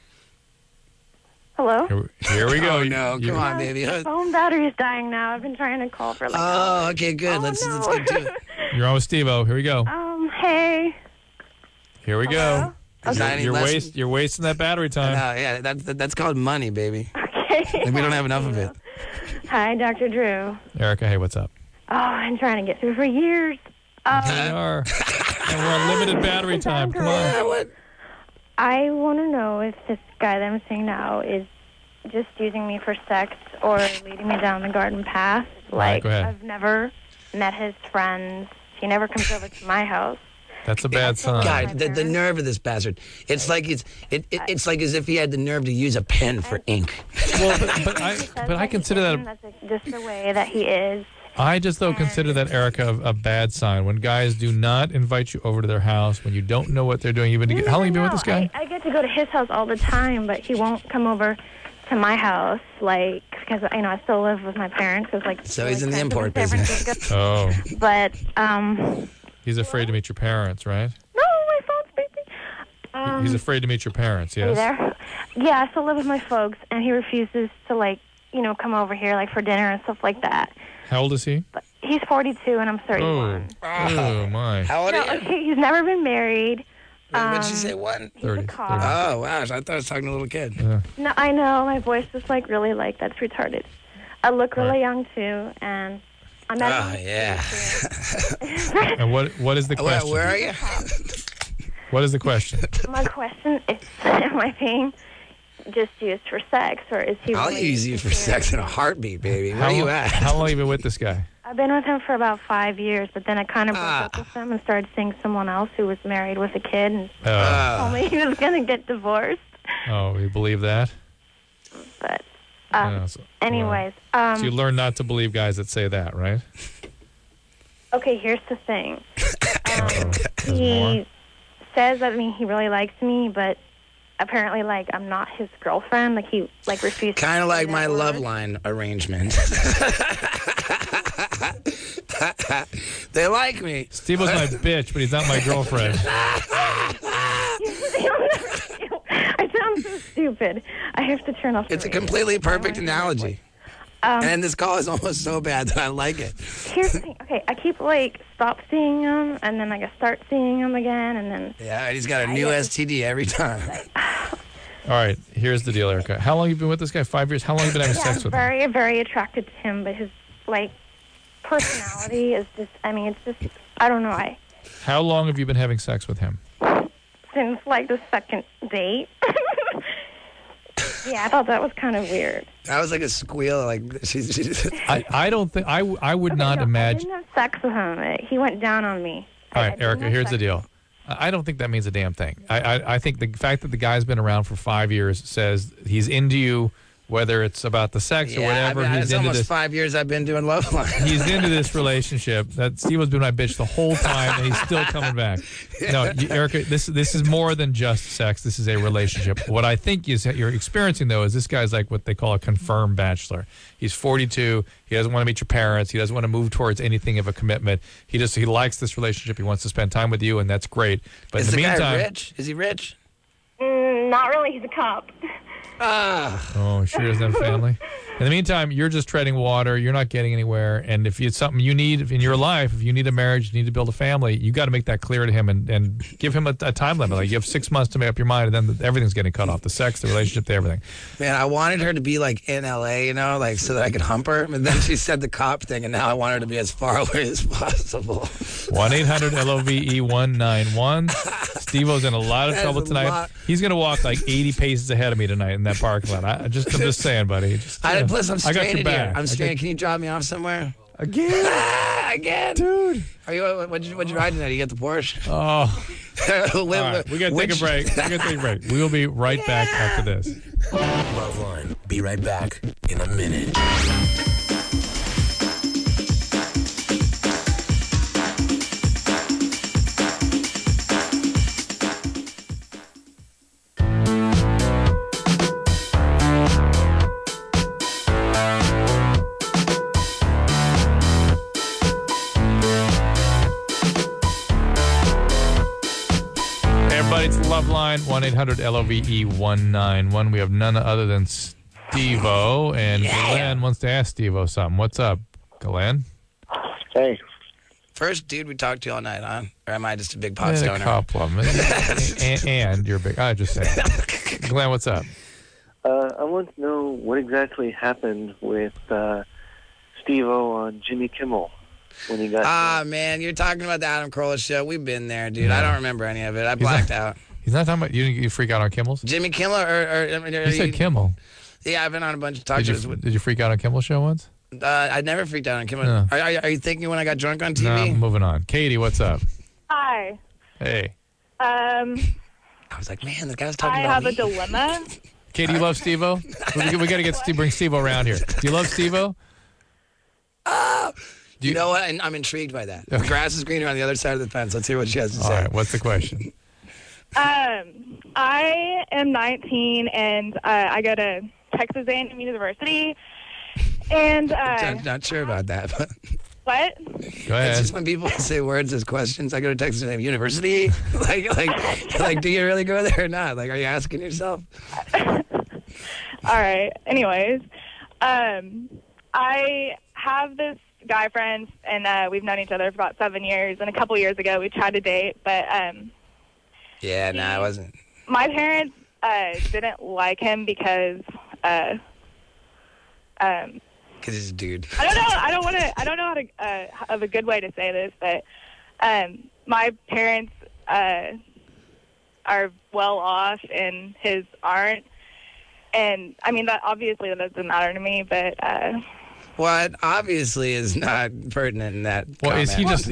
Hello? Here we go. Oh, no. Come on, baby. My phone battery is dying now. I've been trying to call for like. Oh, okay, good. Let's get to it. You're on with Steve-O. Here we go. Hey. Here we go. Okay. You're wasting that battery time. Yeah, that's called money, baby. Okay. We don't have enough of it. Hi, Dr. Drew. Erica, hey, what's up? Oh, I'm trying to get through for years. We are. And we're on limited battery time. Come on. I want to know if this guy that I'm seeing now is just using me for sex or leading me down the garden path. Right, go ahead. I've never met his friends. He never comes over to my house. That's a bad sign. God, the nerve of this bastard. It's like it's like as if he had the nerve to use a pen for ink. Well, but I consider that just the way that he is. I just consider that, Erica, a bad sign. When guys do not invite you over to their house, when you don't know what they're doing. How long have you been with this guy? I get to go to his house all the time, but he won't come over to my house, like, because I still live with my parents. So he's in the import business. Oh. But he's afraid to meet your parents, right? No, my phone's beeping. He's afraid to meet your parents. Yes. Are you there? Yeah, I still live with my folks, and he refuses to come over here for dinner and stuff like that. How old is he? He's 42 and I'm 31. Oh my. How old are you? He's never been married. What did you say? What? 30. Oh wow! I thought I was talking to a little kid. Yeah. No, I know my voice is really that's retarded. I look really young too, and I'm not. Oh yeah. And what is the question? Where are you? What is the question? My question is, am I being just used for sex, or is he I'll really use you for sex in a heartbeat, baby. Where are you at? How long have you been with this guy? I've been with him for about 5 years, but then I kind of broke up with him and started seeing someone else who was married with a kid and told me he was going to get divorced. Oh, you believe that? But, So anyways. so you learn not to believe guys that say that, right? Okay, here's the thing. He says that he really likes me, but apparently, like, I'm not his girlfriend. Like, he, like, refused. Kind of like my love line arrangement. They like me. Steve-O's my bitch, but he's not my girlfriend. I sound so stupid. I have to turn off the It's a radio. completely perfect analogy. And this call is almost so bad that I like it. Here's the thing. Okay, I keep, like, stop seeing him, and then I start seeing him again, and then... Yeah, he's got a new STD every time. All right, here's the deal, Erica. How long have you been with this guy? 5 years? How long have you been having sex with him? I'm very, very attracted to him, but his, like, personality is just, it's just, I don't know, How long have you been having sex with him? since, like, the second date. Yeah, I thought that was kind of weird. That was like a squeal. Like she's I don't think I would not I imagine. didn't have sex with him. He went down on me. All right, Erica, here's the deal. I don't think that means a damn thing. I think the fact that the guy's been around for 5 years says he's into you, whether it's about the sex or whatever. It's He's into almost this. 5 years I've been doing love line. He's into this relationship. That Steve-O's been my bitch the whole time, and he's still coming back. No, Erica, this is more than just sex. This is a relationship. What I think you're experiencing, though, is this guy's like what they call a confirmed bachelor. He's 42. He doesn't want to meet your parents. He doesn't want to move towards anything of a commitment. He likes this relationship. He wants to spend time with you, and that's great. But Is in the the meantime, guy rich? Is he rich? Not really. He's a cop. Oh, she doesn't have a family. In the meantime, you're just treading water. You're not getting anywhere. And if it's something you need in your life, if you need a marriage, you need to build a family, you got to make that clear to him and give him a time limit. Like you have 6 months to make up your mind, and then everything's getting cut off. The sex, the relationship, everything. Man, I wanted her to be like in LA, like so that I could hump her. But then she said the cop thing, and now I want her to be as far away as possible. 1-800-LOVE-191. Steve-O's in a lot of trouble tonight. He's going to walk like 80 paces ahead of me tonight in that parking lot. I'm just saying, buddy. Plus, I'm I got your stranded here. back. I'm stranded. Can you drop me off somewhere? Again? Again? Dude. What'd you ride tonight? You get the Porsche? Oh. All right, we got to take a break. We will be right back after this. Loveline. Be right back in a minute. It's Loveline, 1-800-LOVE-191. We have none other than Steve-O, and Glenn wants to ask Steve-O something. What's up, Glenn? Hey. First dude we talked to all night, huh? Or am I just a big pot stoner? A couple of them. and you're big. I just say. Glenn, what's up? I want to know what exactly happened with Steve-O on Jimmy Kimmel when he got... man, you're talking about the Adam Carolla show. We've been there, dude. I don't remember any of it. I blacked out. He's not talking about... You freak out on Kimmel's? Jimmy Kimmel or you said Kimmel. Yeah, I've been on a bunch of talk shows. Did you freak out on Kimmel's show once? I never freaked out on Kimmel. No. Are you thinking when I got drunk on TV? No, I'm moving on. Katie, what's up? Hi. Hey. I was like, man, the guy's talking about me. I have a dilemma. Katie, you love Steve-O? We got to bring Steve-O around here. Do you love Steve-O? You know what? I'm intrigued by that. The grass is greener on the other side of the fence. Let's hear what she has to say. All right, what's the question? I am 19 and I go to Texas A&M University. And not sure about that, but what? Go ahead. It's just when people say words as questions. I go to Texas A&M University. like, do you really go there or not? Like, are you asking yourself? All right. Anyways, I have this guy friend, and we've known each other for about 7 years. And a couple years ago, we tried to date, but yeah, no, I wasn't. My parents didn't like him because he's a dude. I don't know how to of a good way to say this, but my parents are well off and his aren't. And I mean, that doesn't matter to me, but what obviously is not pertinent in that. Well, comment. is he just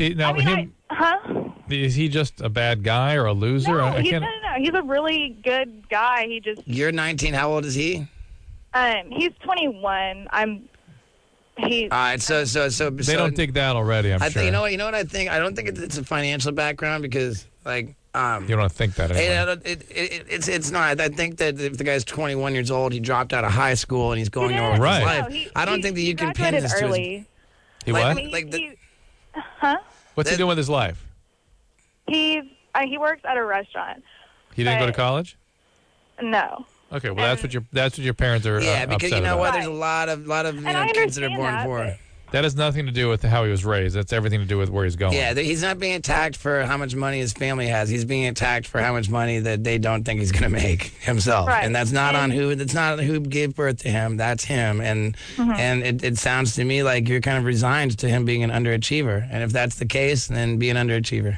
is he just a bad guy or a loser? No, no. He's a really good guy. He just. You're 19. How old is he? He's 21. All right, so they don't think that already. I'm sure. You know what I think? I don't think it's a financial background because like. You don't think that anymore. It's not. I think that if the guy's 21 years old, he dropped out of high school and he's going over his life. No, I don't think that you can pin this to early. He what? What's he doing with his life? He works at a restaurant. He didn't go to college? No. Okay, well that's what your parents are. Yeah, because upset you know about. what? There's a lot of kids that are born poor. That has nothing to do with how he was raised. That's everything to do with where he's going. Yeah, he's not being attacked for how much money his family has. He's being attacked for how much money that they don't think he's going to make himself. Right. And that's not on who. That's not who gave birth to him. That's him. And it sounds to me like you're kind of resigned to him being an underachiever. And if that's the case, then be an underachiever.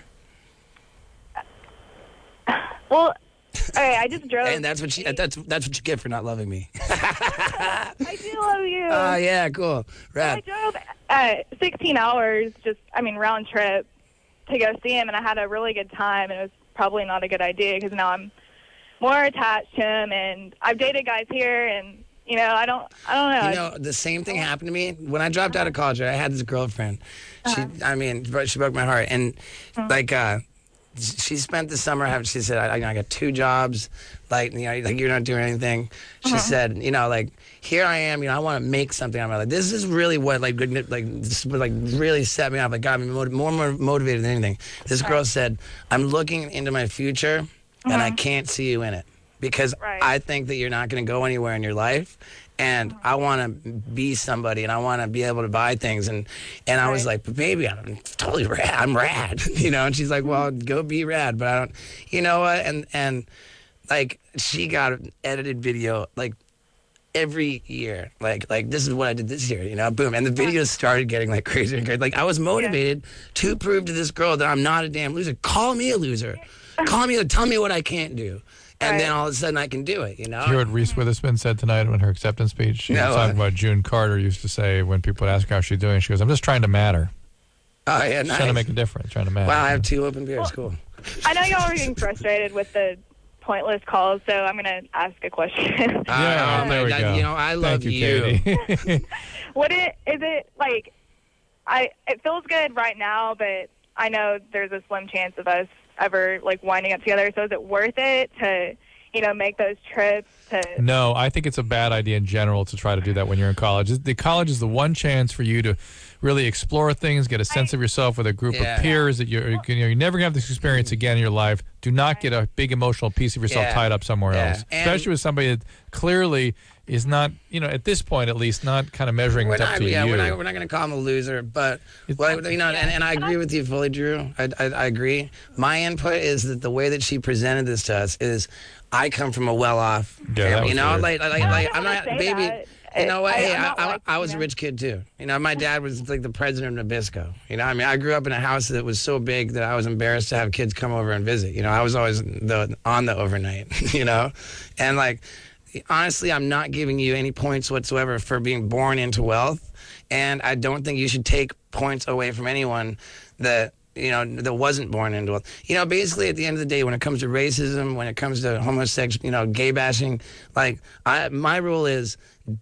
Well, okay, I just drove. And that's what you get for not loving me. I do love you. Oh, yeah, cool. Rad. I drove 16 hours, round trip to go see him, and I had a really good time, and it was probably not a good idea because now I'm more attached to him, and I've dated guys here, and, I don't know. The same thing happened to me. When I dropped out of college, I had this girlfriend. She broke my heart. And, she spent the summer she said, I got 2 jobs, you're not doing anything. She said, here I am, I want to make something out of my life. This is really what really set me off, got me more motivated than anything. This girl said, I'm looking into my future and I can't see you in it because I think that you're not going to go anywhere in your life. And I want to be somebody, and I want to be able to buy things. And I was like, but baby, I'm totally rad. I'm rad, And she's like, well, go be rad. But I don't, you know what? And she got an edited video, every year. This is what I did this year, boom. And the videos started getting, crazier and crazier. I was motivated to prove to this girl that I'm not a damn loser. Call me a loser. Call me, tell me what I can't do. And then all of a sudden I can do it, You hear what Reese Witherspoon said tonight in her acceptance speech? She was talking about June Carter used to say when people would ask her how she's doing, she goes, I'm just trying to matter. Oh, yeah, nice. Trying to make a difference, trying to matter. Wow, I have 2 open beers, cool. I know y'all are getting frustrated with the pointless calls, so I'm going to ask a question. There we go. I love Thank you. Katie. It feels good right now, but I know there's a slim chance of us ever winding up together. So is it worth it to, make those trips? No, I think it's a bad idea in general to try to do that when you're in college. The college is the one chance for you to really explore things, get a sense of yourself with a group of peers that you're never gonna have this experience again in your life. Do not get a big emotional piece of yourself tied up somewhere else, especially with somebody that clearly is not, at this point at least, not kind of measuring what's up to you. We're not going to call him a loser, but and I agree with you fully, Drew. I agree. My input is that the way that she presented this to us is, I come from a well-off family. I'm not baby. You know what? Hey, I was a rich kid too. My dad was the president of Nabisco. I grew up in a house that was so big that I was embarrassed to have kids come over and visit. I was always on the overnight. And honestly, I'm not giving you any points whatsoever for being born into wealth, and I don't think you should take points away from anyone that that wasn't born into wealth. Basically at the end of the day, when it comes to racism, when it comes to homosexual, gay bashing, my rule is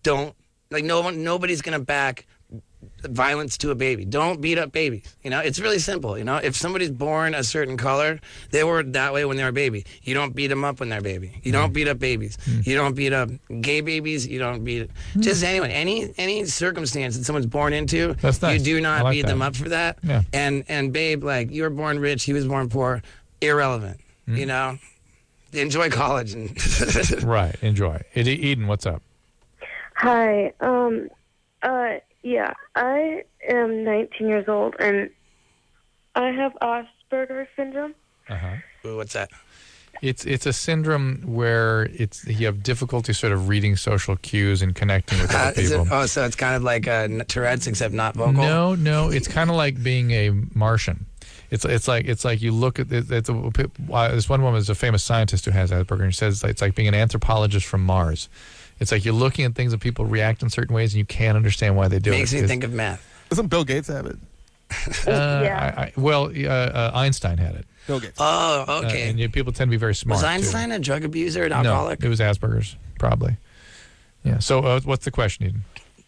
nobody's gonna back violence to a baby. Don't beat up babies. It's really simple. If somebody's born a certain color, they were that way when they were a baby. You don't beat them up when they're a baby. You don't beat up babies. You don't beat up gay babies. You don't beat just anyone. Any circumstance that someone's born into, that's nice. You do not beat them up for that. Yeah. And babe, you were born rich, he was born poor, irrelevant. Enjoy college and right. Enjoy. Eden, what's up? Hi. Yeah, I am 19 years old, and I have Asperger's syndrome. Ooh, what's that? It's a syndrome where you have difficulty sort of reading social cues and connecting with other people. So it's kind of like Tourette's, except not vocal? No, it's kind of like being a Martian. It's like you look at this one woman is a famous scientist who has Asperger's, and she says it's like being an anthropologist from Mars. It's like you're looking at things and people react in certain ways and you can't understand why they do it. Makes me think of math. Doesn't Bill Gates have it? Einstein had it. Bill Gates. Oh, okay. And people tend to be very smart. Was Einstein a drug abuser, an alcoholic? No, it was Asperger's, probably. Yeah. So what's the question, Eden?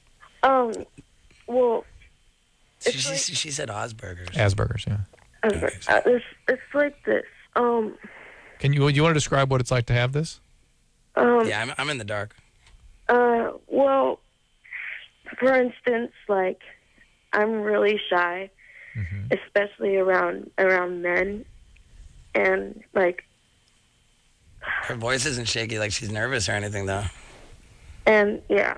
Well, she said Asperger's. Asperger's, yeah. It's like this. You want to describe what it's like to have this? Yeah, I'm in the dark. Well, for instance, like, I'm really shy, especially around men, and like. Her voice isn't shaky like she's nervous or anything, though. And yeah,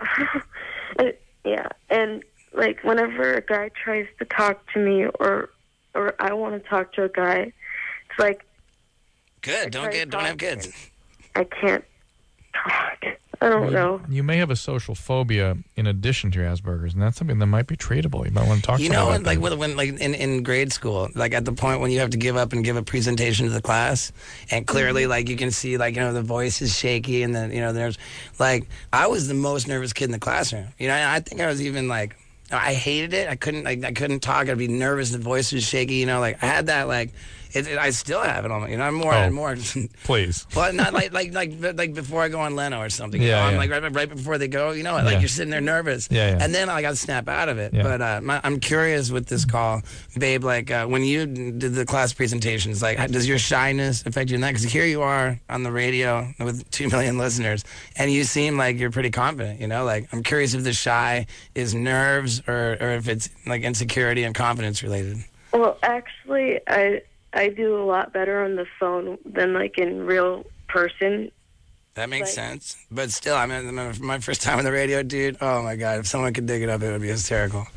and like whenever a guy tries to talk to me, or I want to talk to a guy, it's like. Good. Don't have kids. I can't talk. I don't know. You may have a social phobia in addition to your Asperger's, and that's something that might be treatable. You might want to talk to someone about when in grade school, like at the point when you have to give up and give a presentation to the class, and clearly like you can see like the voice is shaky, and then there's like I was the most nervous kid in the classroom. And I think I was even like I hated it. I couldn't talk. I'd be nervous. The voice was shaky. Like I had that like. I still have it on me. I'm more and more. Please. But not like before I go on Leno or something. Yeah, I'm like right before they go. Like you're sitting there nervous. Yeah. And then I got to snap out of it. Yeah. But I'm curious with this call, babe. Like when you did the class presentations, like does your shyness affect you in that? Because here you are on the radio with 2 million listeners, and you seem like you're pretty confident. Like I'm curious if the shy is nerves or if it's like insecurity and confidence related. Well, actually, I do a lot better on the phone than like in real person. That makes sense. But still, I mean, my first time on the radio, dude, oh my God, if someone could dig it up, it would be hysterical.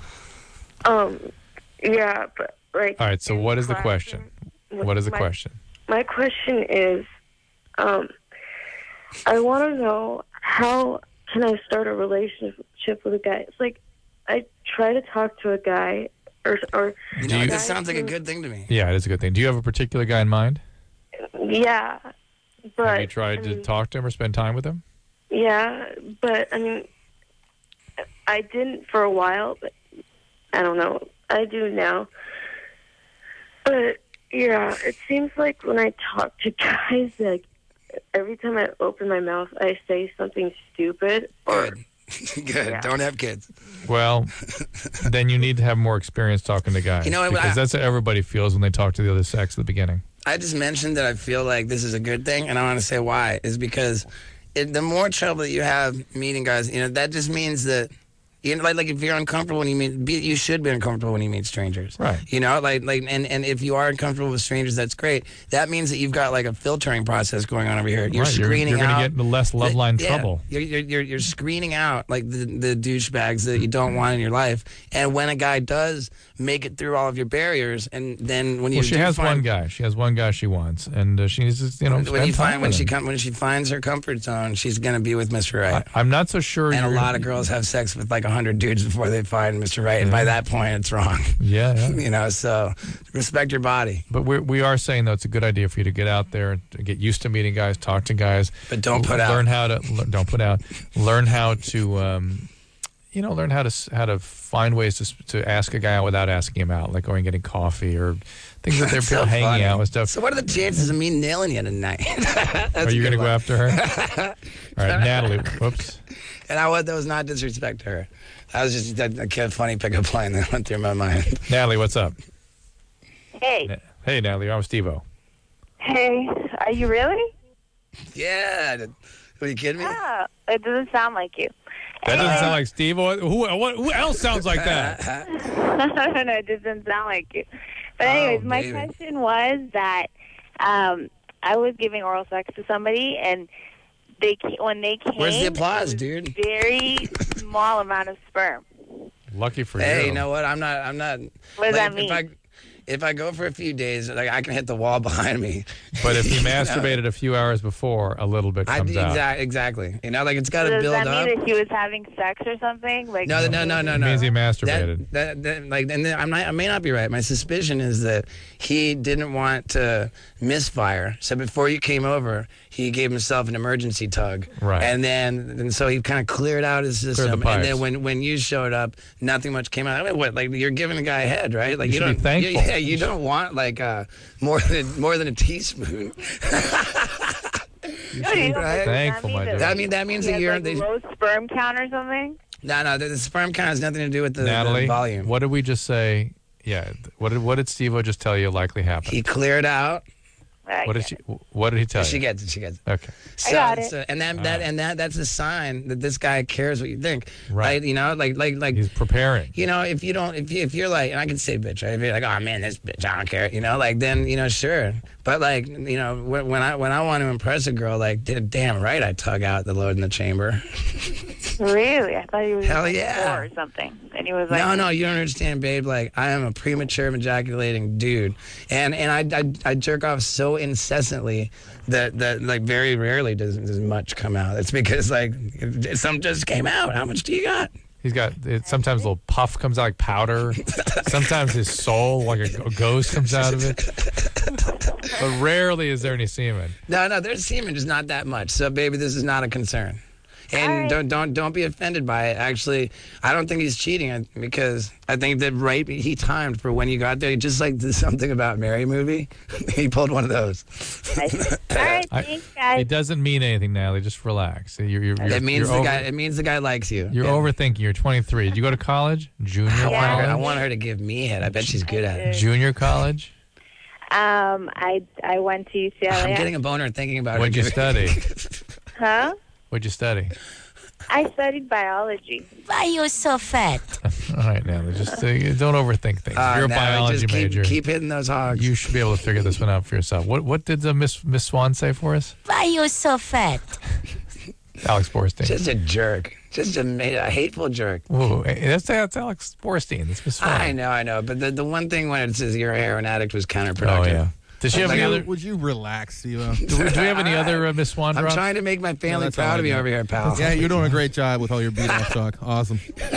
Yeah, but like. All right, so what is the question? What is the question? My question is, I want to know how can I start a relationship with a guy? It's like, I try to talk to a guy or this sounds like a good thing to me. Yeah, it is a good thing. Do you have a particular guy in mind? Yeah, but have you tried to talk to him or spend time with him? Yeah, but I mean, I didn't for a while, but I don't know. I do now. But yeah, it seems like when I talk to guys, like every time I open my mouth, I say something stupid or. Good. Yeah. Don't have kids. Well, then you need to have more experience talking to guys. Because that's what everybody feels when they talk to the other sex at the beginning. I just mentioned that I feel like this is a good thing, and I want to say why. Is because the more trouble that you have meeting guys, that just means that like if you're uncomfortable when you meet, you should be uncomfortable when you meet strangers. Right. And if you are uncomfortable with strangers, that's great. That means that you've got like a filtering process going on over here. You're screening you're out. You're going to get less love line trouble. You're screening out like the douchebags that you don't want in your life. And when a guy does make it through all of your barriers, and then when you she has one guy. She has one guy she wants, and she needs to when she finds her comfort zone, she's going to be with Mr. Right. I'm not so sure. And a lot of girls have sex with like 100 dudes before they find Mr. Right, and by that point, it's wrong. Yeah. So respect your body. But we are saying though it's a good idea for you to get out there, to get used to meeting guys, talk to guys, but don't put out. Learn how to don't put out. Learn how to learn how to find ways to ask a guy out without asking him out, like going and getting coffee or things that they're so hanging funny. out with stuff. So what are the chances of me nailing you tonight? Are you going to go after her? All right, Natalie. Whoops. And that was not disrespect to her. That was just a funny pickup line that went through my mind. Natalie, what's up? Hey. Hey, Natalie. I'm Steve-O. Hey. Are you really? Yeah. Are you kidding me? Oh, it doesn't sound like you. That doesn't sound like Steve-O. Who else sounds like that? No, it doesn't sound like you. But anyways, my question was that I was giving oral sex to somebody, and when they came, where's the applause, dude? Very small amount of sperm. Lucky for you. Hey, you know what? I'm not. What does that mean? if I go for a few days, like I can hit the wall behind me. But if you masturbated a few hours before, a little bit comes out. Exactly. You know, like it's got to Does build that up. mean that he was having sex or something? Like No. It means he masturbated. And then I may not be right. My suspicion is that he didn't want to misfire. So before you came over, he gave himself an emergency tug. Right. And so he kind of cleared out his system. the And pipes. then when you showed up, nothing much came out. I mean, what? Like you're giving a guy a head, right? Like You should don't be thankful. Yeah, you don't want like more than a teaspoon. Right? Thankful, my dude. That means he that has, you're like, low sperm count or something. No. The sperm count has nothing to do with the Natalie, volume. what did we just say? Yeah. What did Steve-O just tell you likely happened? He cleared out. What did he tell you? She gets it. Okay. So, I got it. So, and that's a sign that this guy cares what you think. Right. Like, you know, like he's preparing. You know, if you're like, and I can say bitch, right? If you're like, oh man, this bitch, I don't care. You know, like then, you know, sure. But like, you know, when I want to impress a girl, like, damn right, I tug out the load in the chamber. Really? I thought he was Hell like yeah. 4 or something. And he was like, No, you don't understand, babe. Like, I am a premature ejaculating dude, and I jerk off so incessantly that like very rarely does much come out. It's because like if some just came out. How much do you got? He's got sometimes a little puff comes out like powder. Sometimes his soul, like a ghost, comes out of it. But rarely is there any semen. No, there's semen, just not that much. So, baby, this is not a concern. And don't be offended by it. Actually, I don't think he's cheating because I think that he timed for when you got there. Just like the Something About Mary movie, he pulled one of those. all right, thanks, guys. It doesn't mean anything, Natalie. Just relax. It means the guy likes you. You're overthinking. You're 23. Did you go to college? Junior college? I want her to give me head. I bet she's good at it. Junior college? I went to UCLA. I'm getting a boner thinking about it. What'd you study? Huh? What'd you study? I studied biology. Why are you so fat? All right, Natalie, just don't overthink things. You're a biology major. Keep hitting those hogs. You should be able to figure this one out for yourself. What did Miss Swan say for us? Why are you so fat? Alex Borstein. Just a jerk. Just a hateful jerk. Whoa, that's Alex Borstein. That's Miss Swan. I know. But the one thing when it says you're a heroin addict was counterproductive. Oh, yeah. Does she have any other? Would you relax, Steve-O? Do we have any other Miss Swan drops? I'm trying to make my family proud of me over here, pal. Yeah, you're doing a great job with all your beat-off talk. Awesome.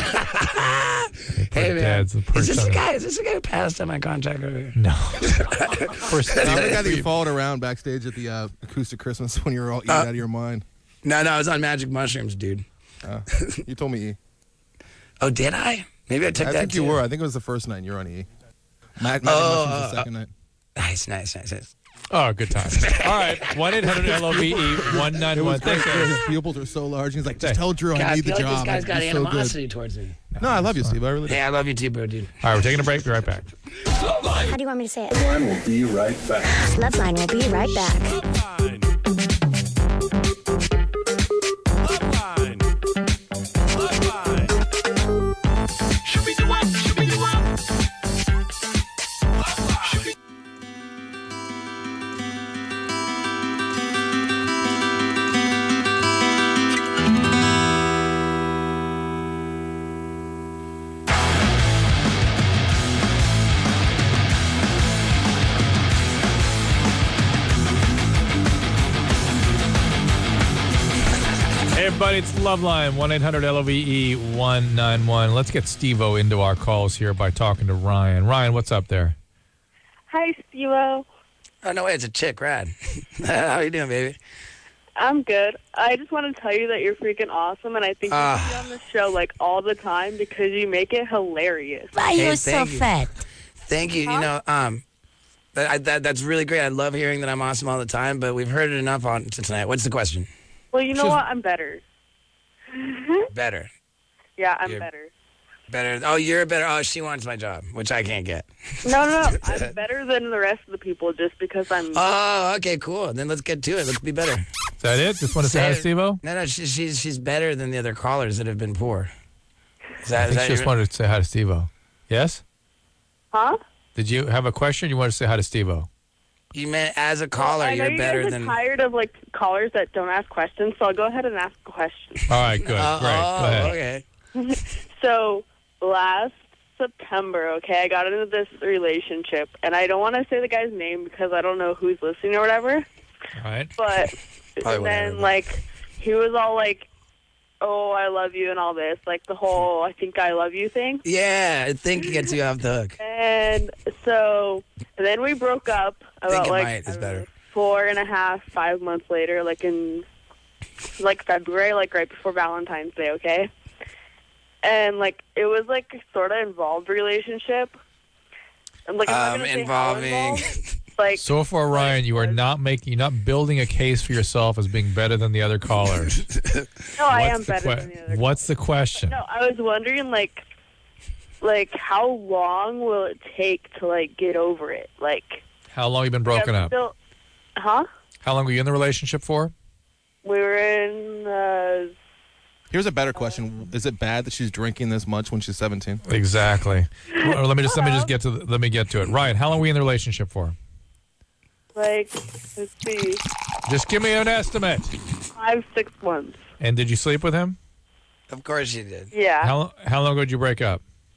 Hey, man. Is this the guy who passed on my contract over here? No. First, I'm the guy that you followed around backstage at the Acoustic Christmas when you were all eating out of your mind. No, I was on magic mushrooms, dude. You told me E. Oh, did I? Maybe I took that I think too. you were. I think it was the first night. You're on E. Magic mushrooms the second night. Nice. Oh, good time. All right, 1-800-LOVE-191. Thanks, guys. His pupils are so large. He's like, just tell Drew I need the job. This guy's got He's so animosity good. towards me. No, I love you, Steve. I really do. Hey, I love you too, bro, dude. All right, we're taking a break. Be right back. How do you want me to say it? Loveline will be right back. Loveline will be right back. Hey, everybody, it's Loveline, 1-800-LOVE-191. Let's get Steve-O into our calls here by talking to Ryan. Ryan, what's up there? Hi, Steve-O. Oh, no way, it's a chick, rad. How you doing, baby? I'm good. I just want to tell you that you're freaking awesome, and I think you should be on the show like all the time because you make it hilarious. Why are you so fat? Thank you. You know, that's really great. I love hearing that I'm awesome all the time, but we've heard it enough on tonight. What's the question? Well, you know what? I'm better. Better. Yeah, I'm You're better. Better. Oh, you're better. Oh, she wants my job, which I can't get. No. I'm better than the rest of the people just because I'm... Oh, okay, cool. Then let's get to it. Let's be better. Is that it? Just want to say hi to Steve-O? No, she's better than the other callers that have been poor. I think she just wanted to say hi to Steve-O. Yes? Huh? Did you have a question? Or you want to say hi to Steve-O? You meant as a caller, I know you're better you guys than... are tired of like callers that don't ask questions, so I'll go ahead and ask a question. All right, good. Great. Go ahead. Okay. So last September, okay, I got into this relationship, and I don't want to say the guy's name because I don't know who's listening or whatever. All right. But and then, like, he was all like, oh, I love you and all this, like the whole I think I love you thing. Yeah, I think it gets you off the hook. And so, and then we broke up about, like, is better. 4.5, 5 months later, like in, like, February, like, right before Valentine's Day, okay? And, like, it was, like, sort of involved relationship. And, like, I'm not gonna say how involved. Like, so far, Ryan, you're not building a case for yourself as being better than the other callers. No, I am better than the other. What's the question? No, I was wondering, like how long will it take to, like, get over it? Like, how long have you been broken up? Huh? How long were you in the relationship for? We were in. Here's a better question: is it bad that she's drinking this much when she's 17? Exactly. Well, let me get to it. Ryan, how long were you in the relationship for? Like, let's see. Just give me an estimate. 5-6 months. And did you sleep with him? Of course you did. Yeah. How long ago did you break up?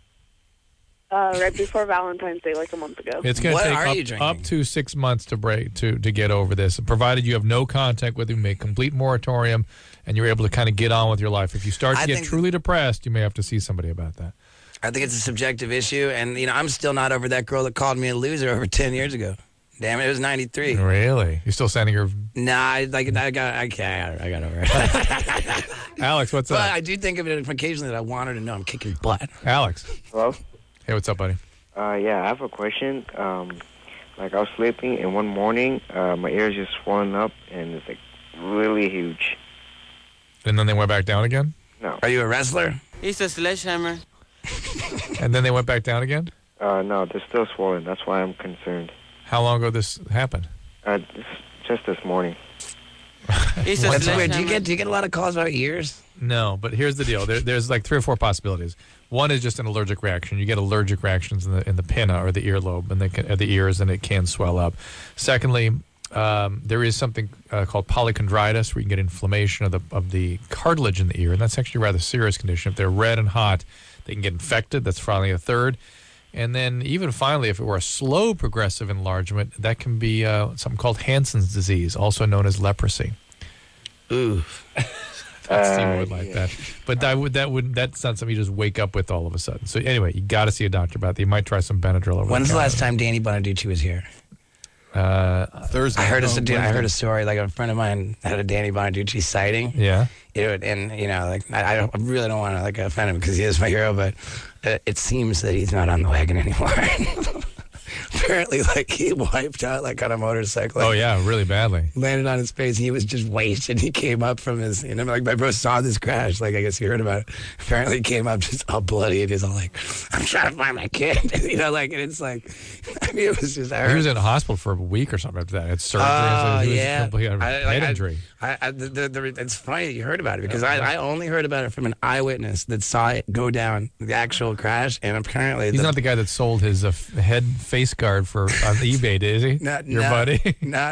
Right before Valentine's Day, like a month ago. It's going to take up to 6 months to get over this, provided you have no contact with him, make complete moratorium, and you're able to kind of get on with your life. If you start to get truly depressed, you may have to see somebody about that. I think it's a subjective issue, and I'm still not over that girl that called me a loser over 10 years ago. Damn it, it was 93. Really? You're still sending her? Nah, I got over it. Alex, what's up? But I do think of it occasionally that I want her to know I'm kicking butt. Alex. Hello? Hey, what's up, buddy? Yeah, I have a question. Like, I was sleeping, and one morning, my ears just swollen up, and it's, like, really huge. And then they went back down again? No. Are you a wrestler? He's a sledgehammer. And then they went back down again? No, they're still swollen. That's why I'm concerned. How long ago this happened? Just this morning. That's weird. Do you get a lot of calls about ears? No, but here's the deal. There's like 3 or 4 possibilities. One is just an allergic reaction. You get allergic reactions in the pinna or the earlobe and the ears, and it can swell up. Secondly, there is something called polychondritis, where you can get inflammation of the cartilage in the ear, and that's actually a rather serious condition. If they're red and hot, they can get infected. That's finally a third. And then even finally, if it were a slow progressive enlargement, that can be something called Hansen's disease, also known as leprosy. Ooh. Steve would like that. But that's not something you just wake up with all of a sudden. So anyway, you got to see a doctor about that. You might try some Benadryl. When's the last time Danny Bonaducci was here? Thursday. I heard a story. Like, a friend of mine had a Danny Bonaducci sighting. Yeah. And like, I really don't want to, like, offend him because he is my hero, but it seems that he's not on the wagon anymore. Apparently, like, he wiped out, like, on a motorcycle. Oh, yeah, really badly. Landed on his face. He was just wasted. He came up from his, like, my bro saw this crash. Like, I guess he heard about it. Apparently, he came up just all bloody, and he's all like, I'm trying to find my kid. Like, and it's like, I mean, it was just, He was in the hospital for a week or something after that. Had surgery. He had a head injury. It's funny that you heard about it, because I only heard about it from an eyewitness that saw it go down, the actual crash, and apparently... He's not the guy that sold his head face guard on eBay, is he? Your buddy? No.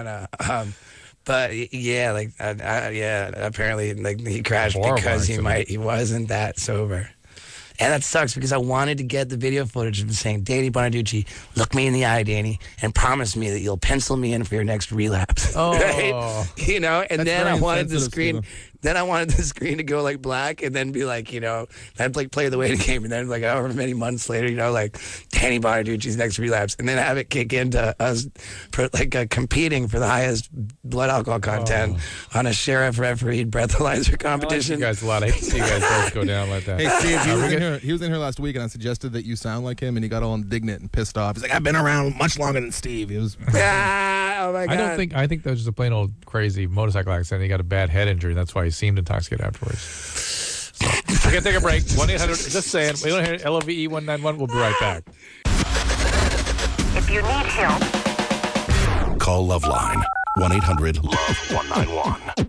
But yeah, like, apparently, like, he crashed because he wasn't that sober. And that sucks, because I wanted to get the video footage of him saying, Danny Bonaducci, look me in the eye, Danny, and promise me that you'll pencil me in for your next relapse. Oh. Right? And then I wanted the screen... Then I wanted the screen to go, like, black, and then be like, then, like, play the waiting game, and then, like, however many months later, like, Danny Bonaducci's next relapse, and then have it kick into us, competing for the highest blood alcohol content on a sheriff refereed breathalyzer competition. I like you guys a lot. I hate to see you guys both go down like that. Hey, Steve, he was in here last week, and I suggested that you sound like him, and he got all indignant and pissed off. He's like, I've been around much longer than Steve. He was... Oh, my God. I think that was just a plain old crazy motorcycle accident. He got a bad head injury, and that's why he seemed intoxicated afterwards. So, we're going to take a break. 1-800, just saying. We don't hear LOVE 191. We'll be right back. If you need help, call Loveline. 1-800-LOVE-191.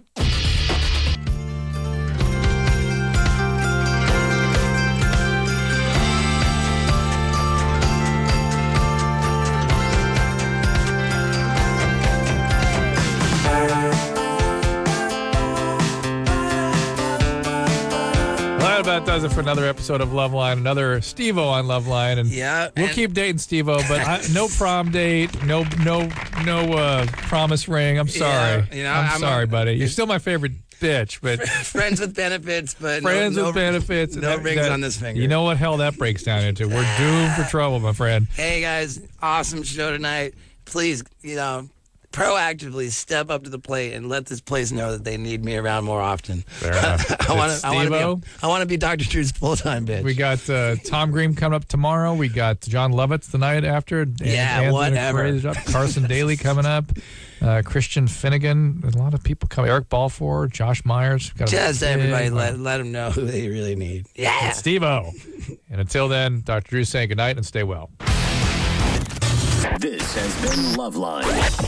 that about does it for another episode of Loveline, another Steve-O on Loveline. And we'll keep dating Steve-O, but no prom date, no promise ring. I'm sorry. I'm sorry, buddy. You're still my favorite bitch, but friends with benefits, but with benefits. No rings on this finger. You know what hell that breaks down into? We're doomed for trouble, my friend. Hey guys, awesome show tonight. Please, proactively step up to the plate and let this place know that they need me around more often. Fair enough. I want to be Dr. Drew's full-time bitch. We got Tom Green coming up tomorrow. We got John Lovitz the night after. Whatever. Carson Daly coming up. Christian Finnegan. There's a lot of people coming. Eric Balfour, Josh Myers. Just everybody let them know who they really need. Yeah. It's Steve-O. And until then, Dr. Drew saying goodnight and stay well. This has been Loveline.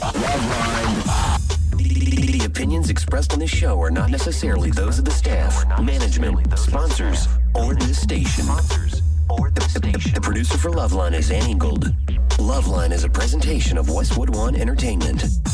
The opinions expressed on this show are not necessarily those of the staff, management, sponsors, or this station. The producer for Loveline is Annie Gold. Loveline is a presentation of Westwood One Entertainment.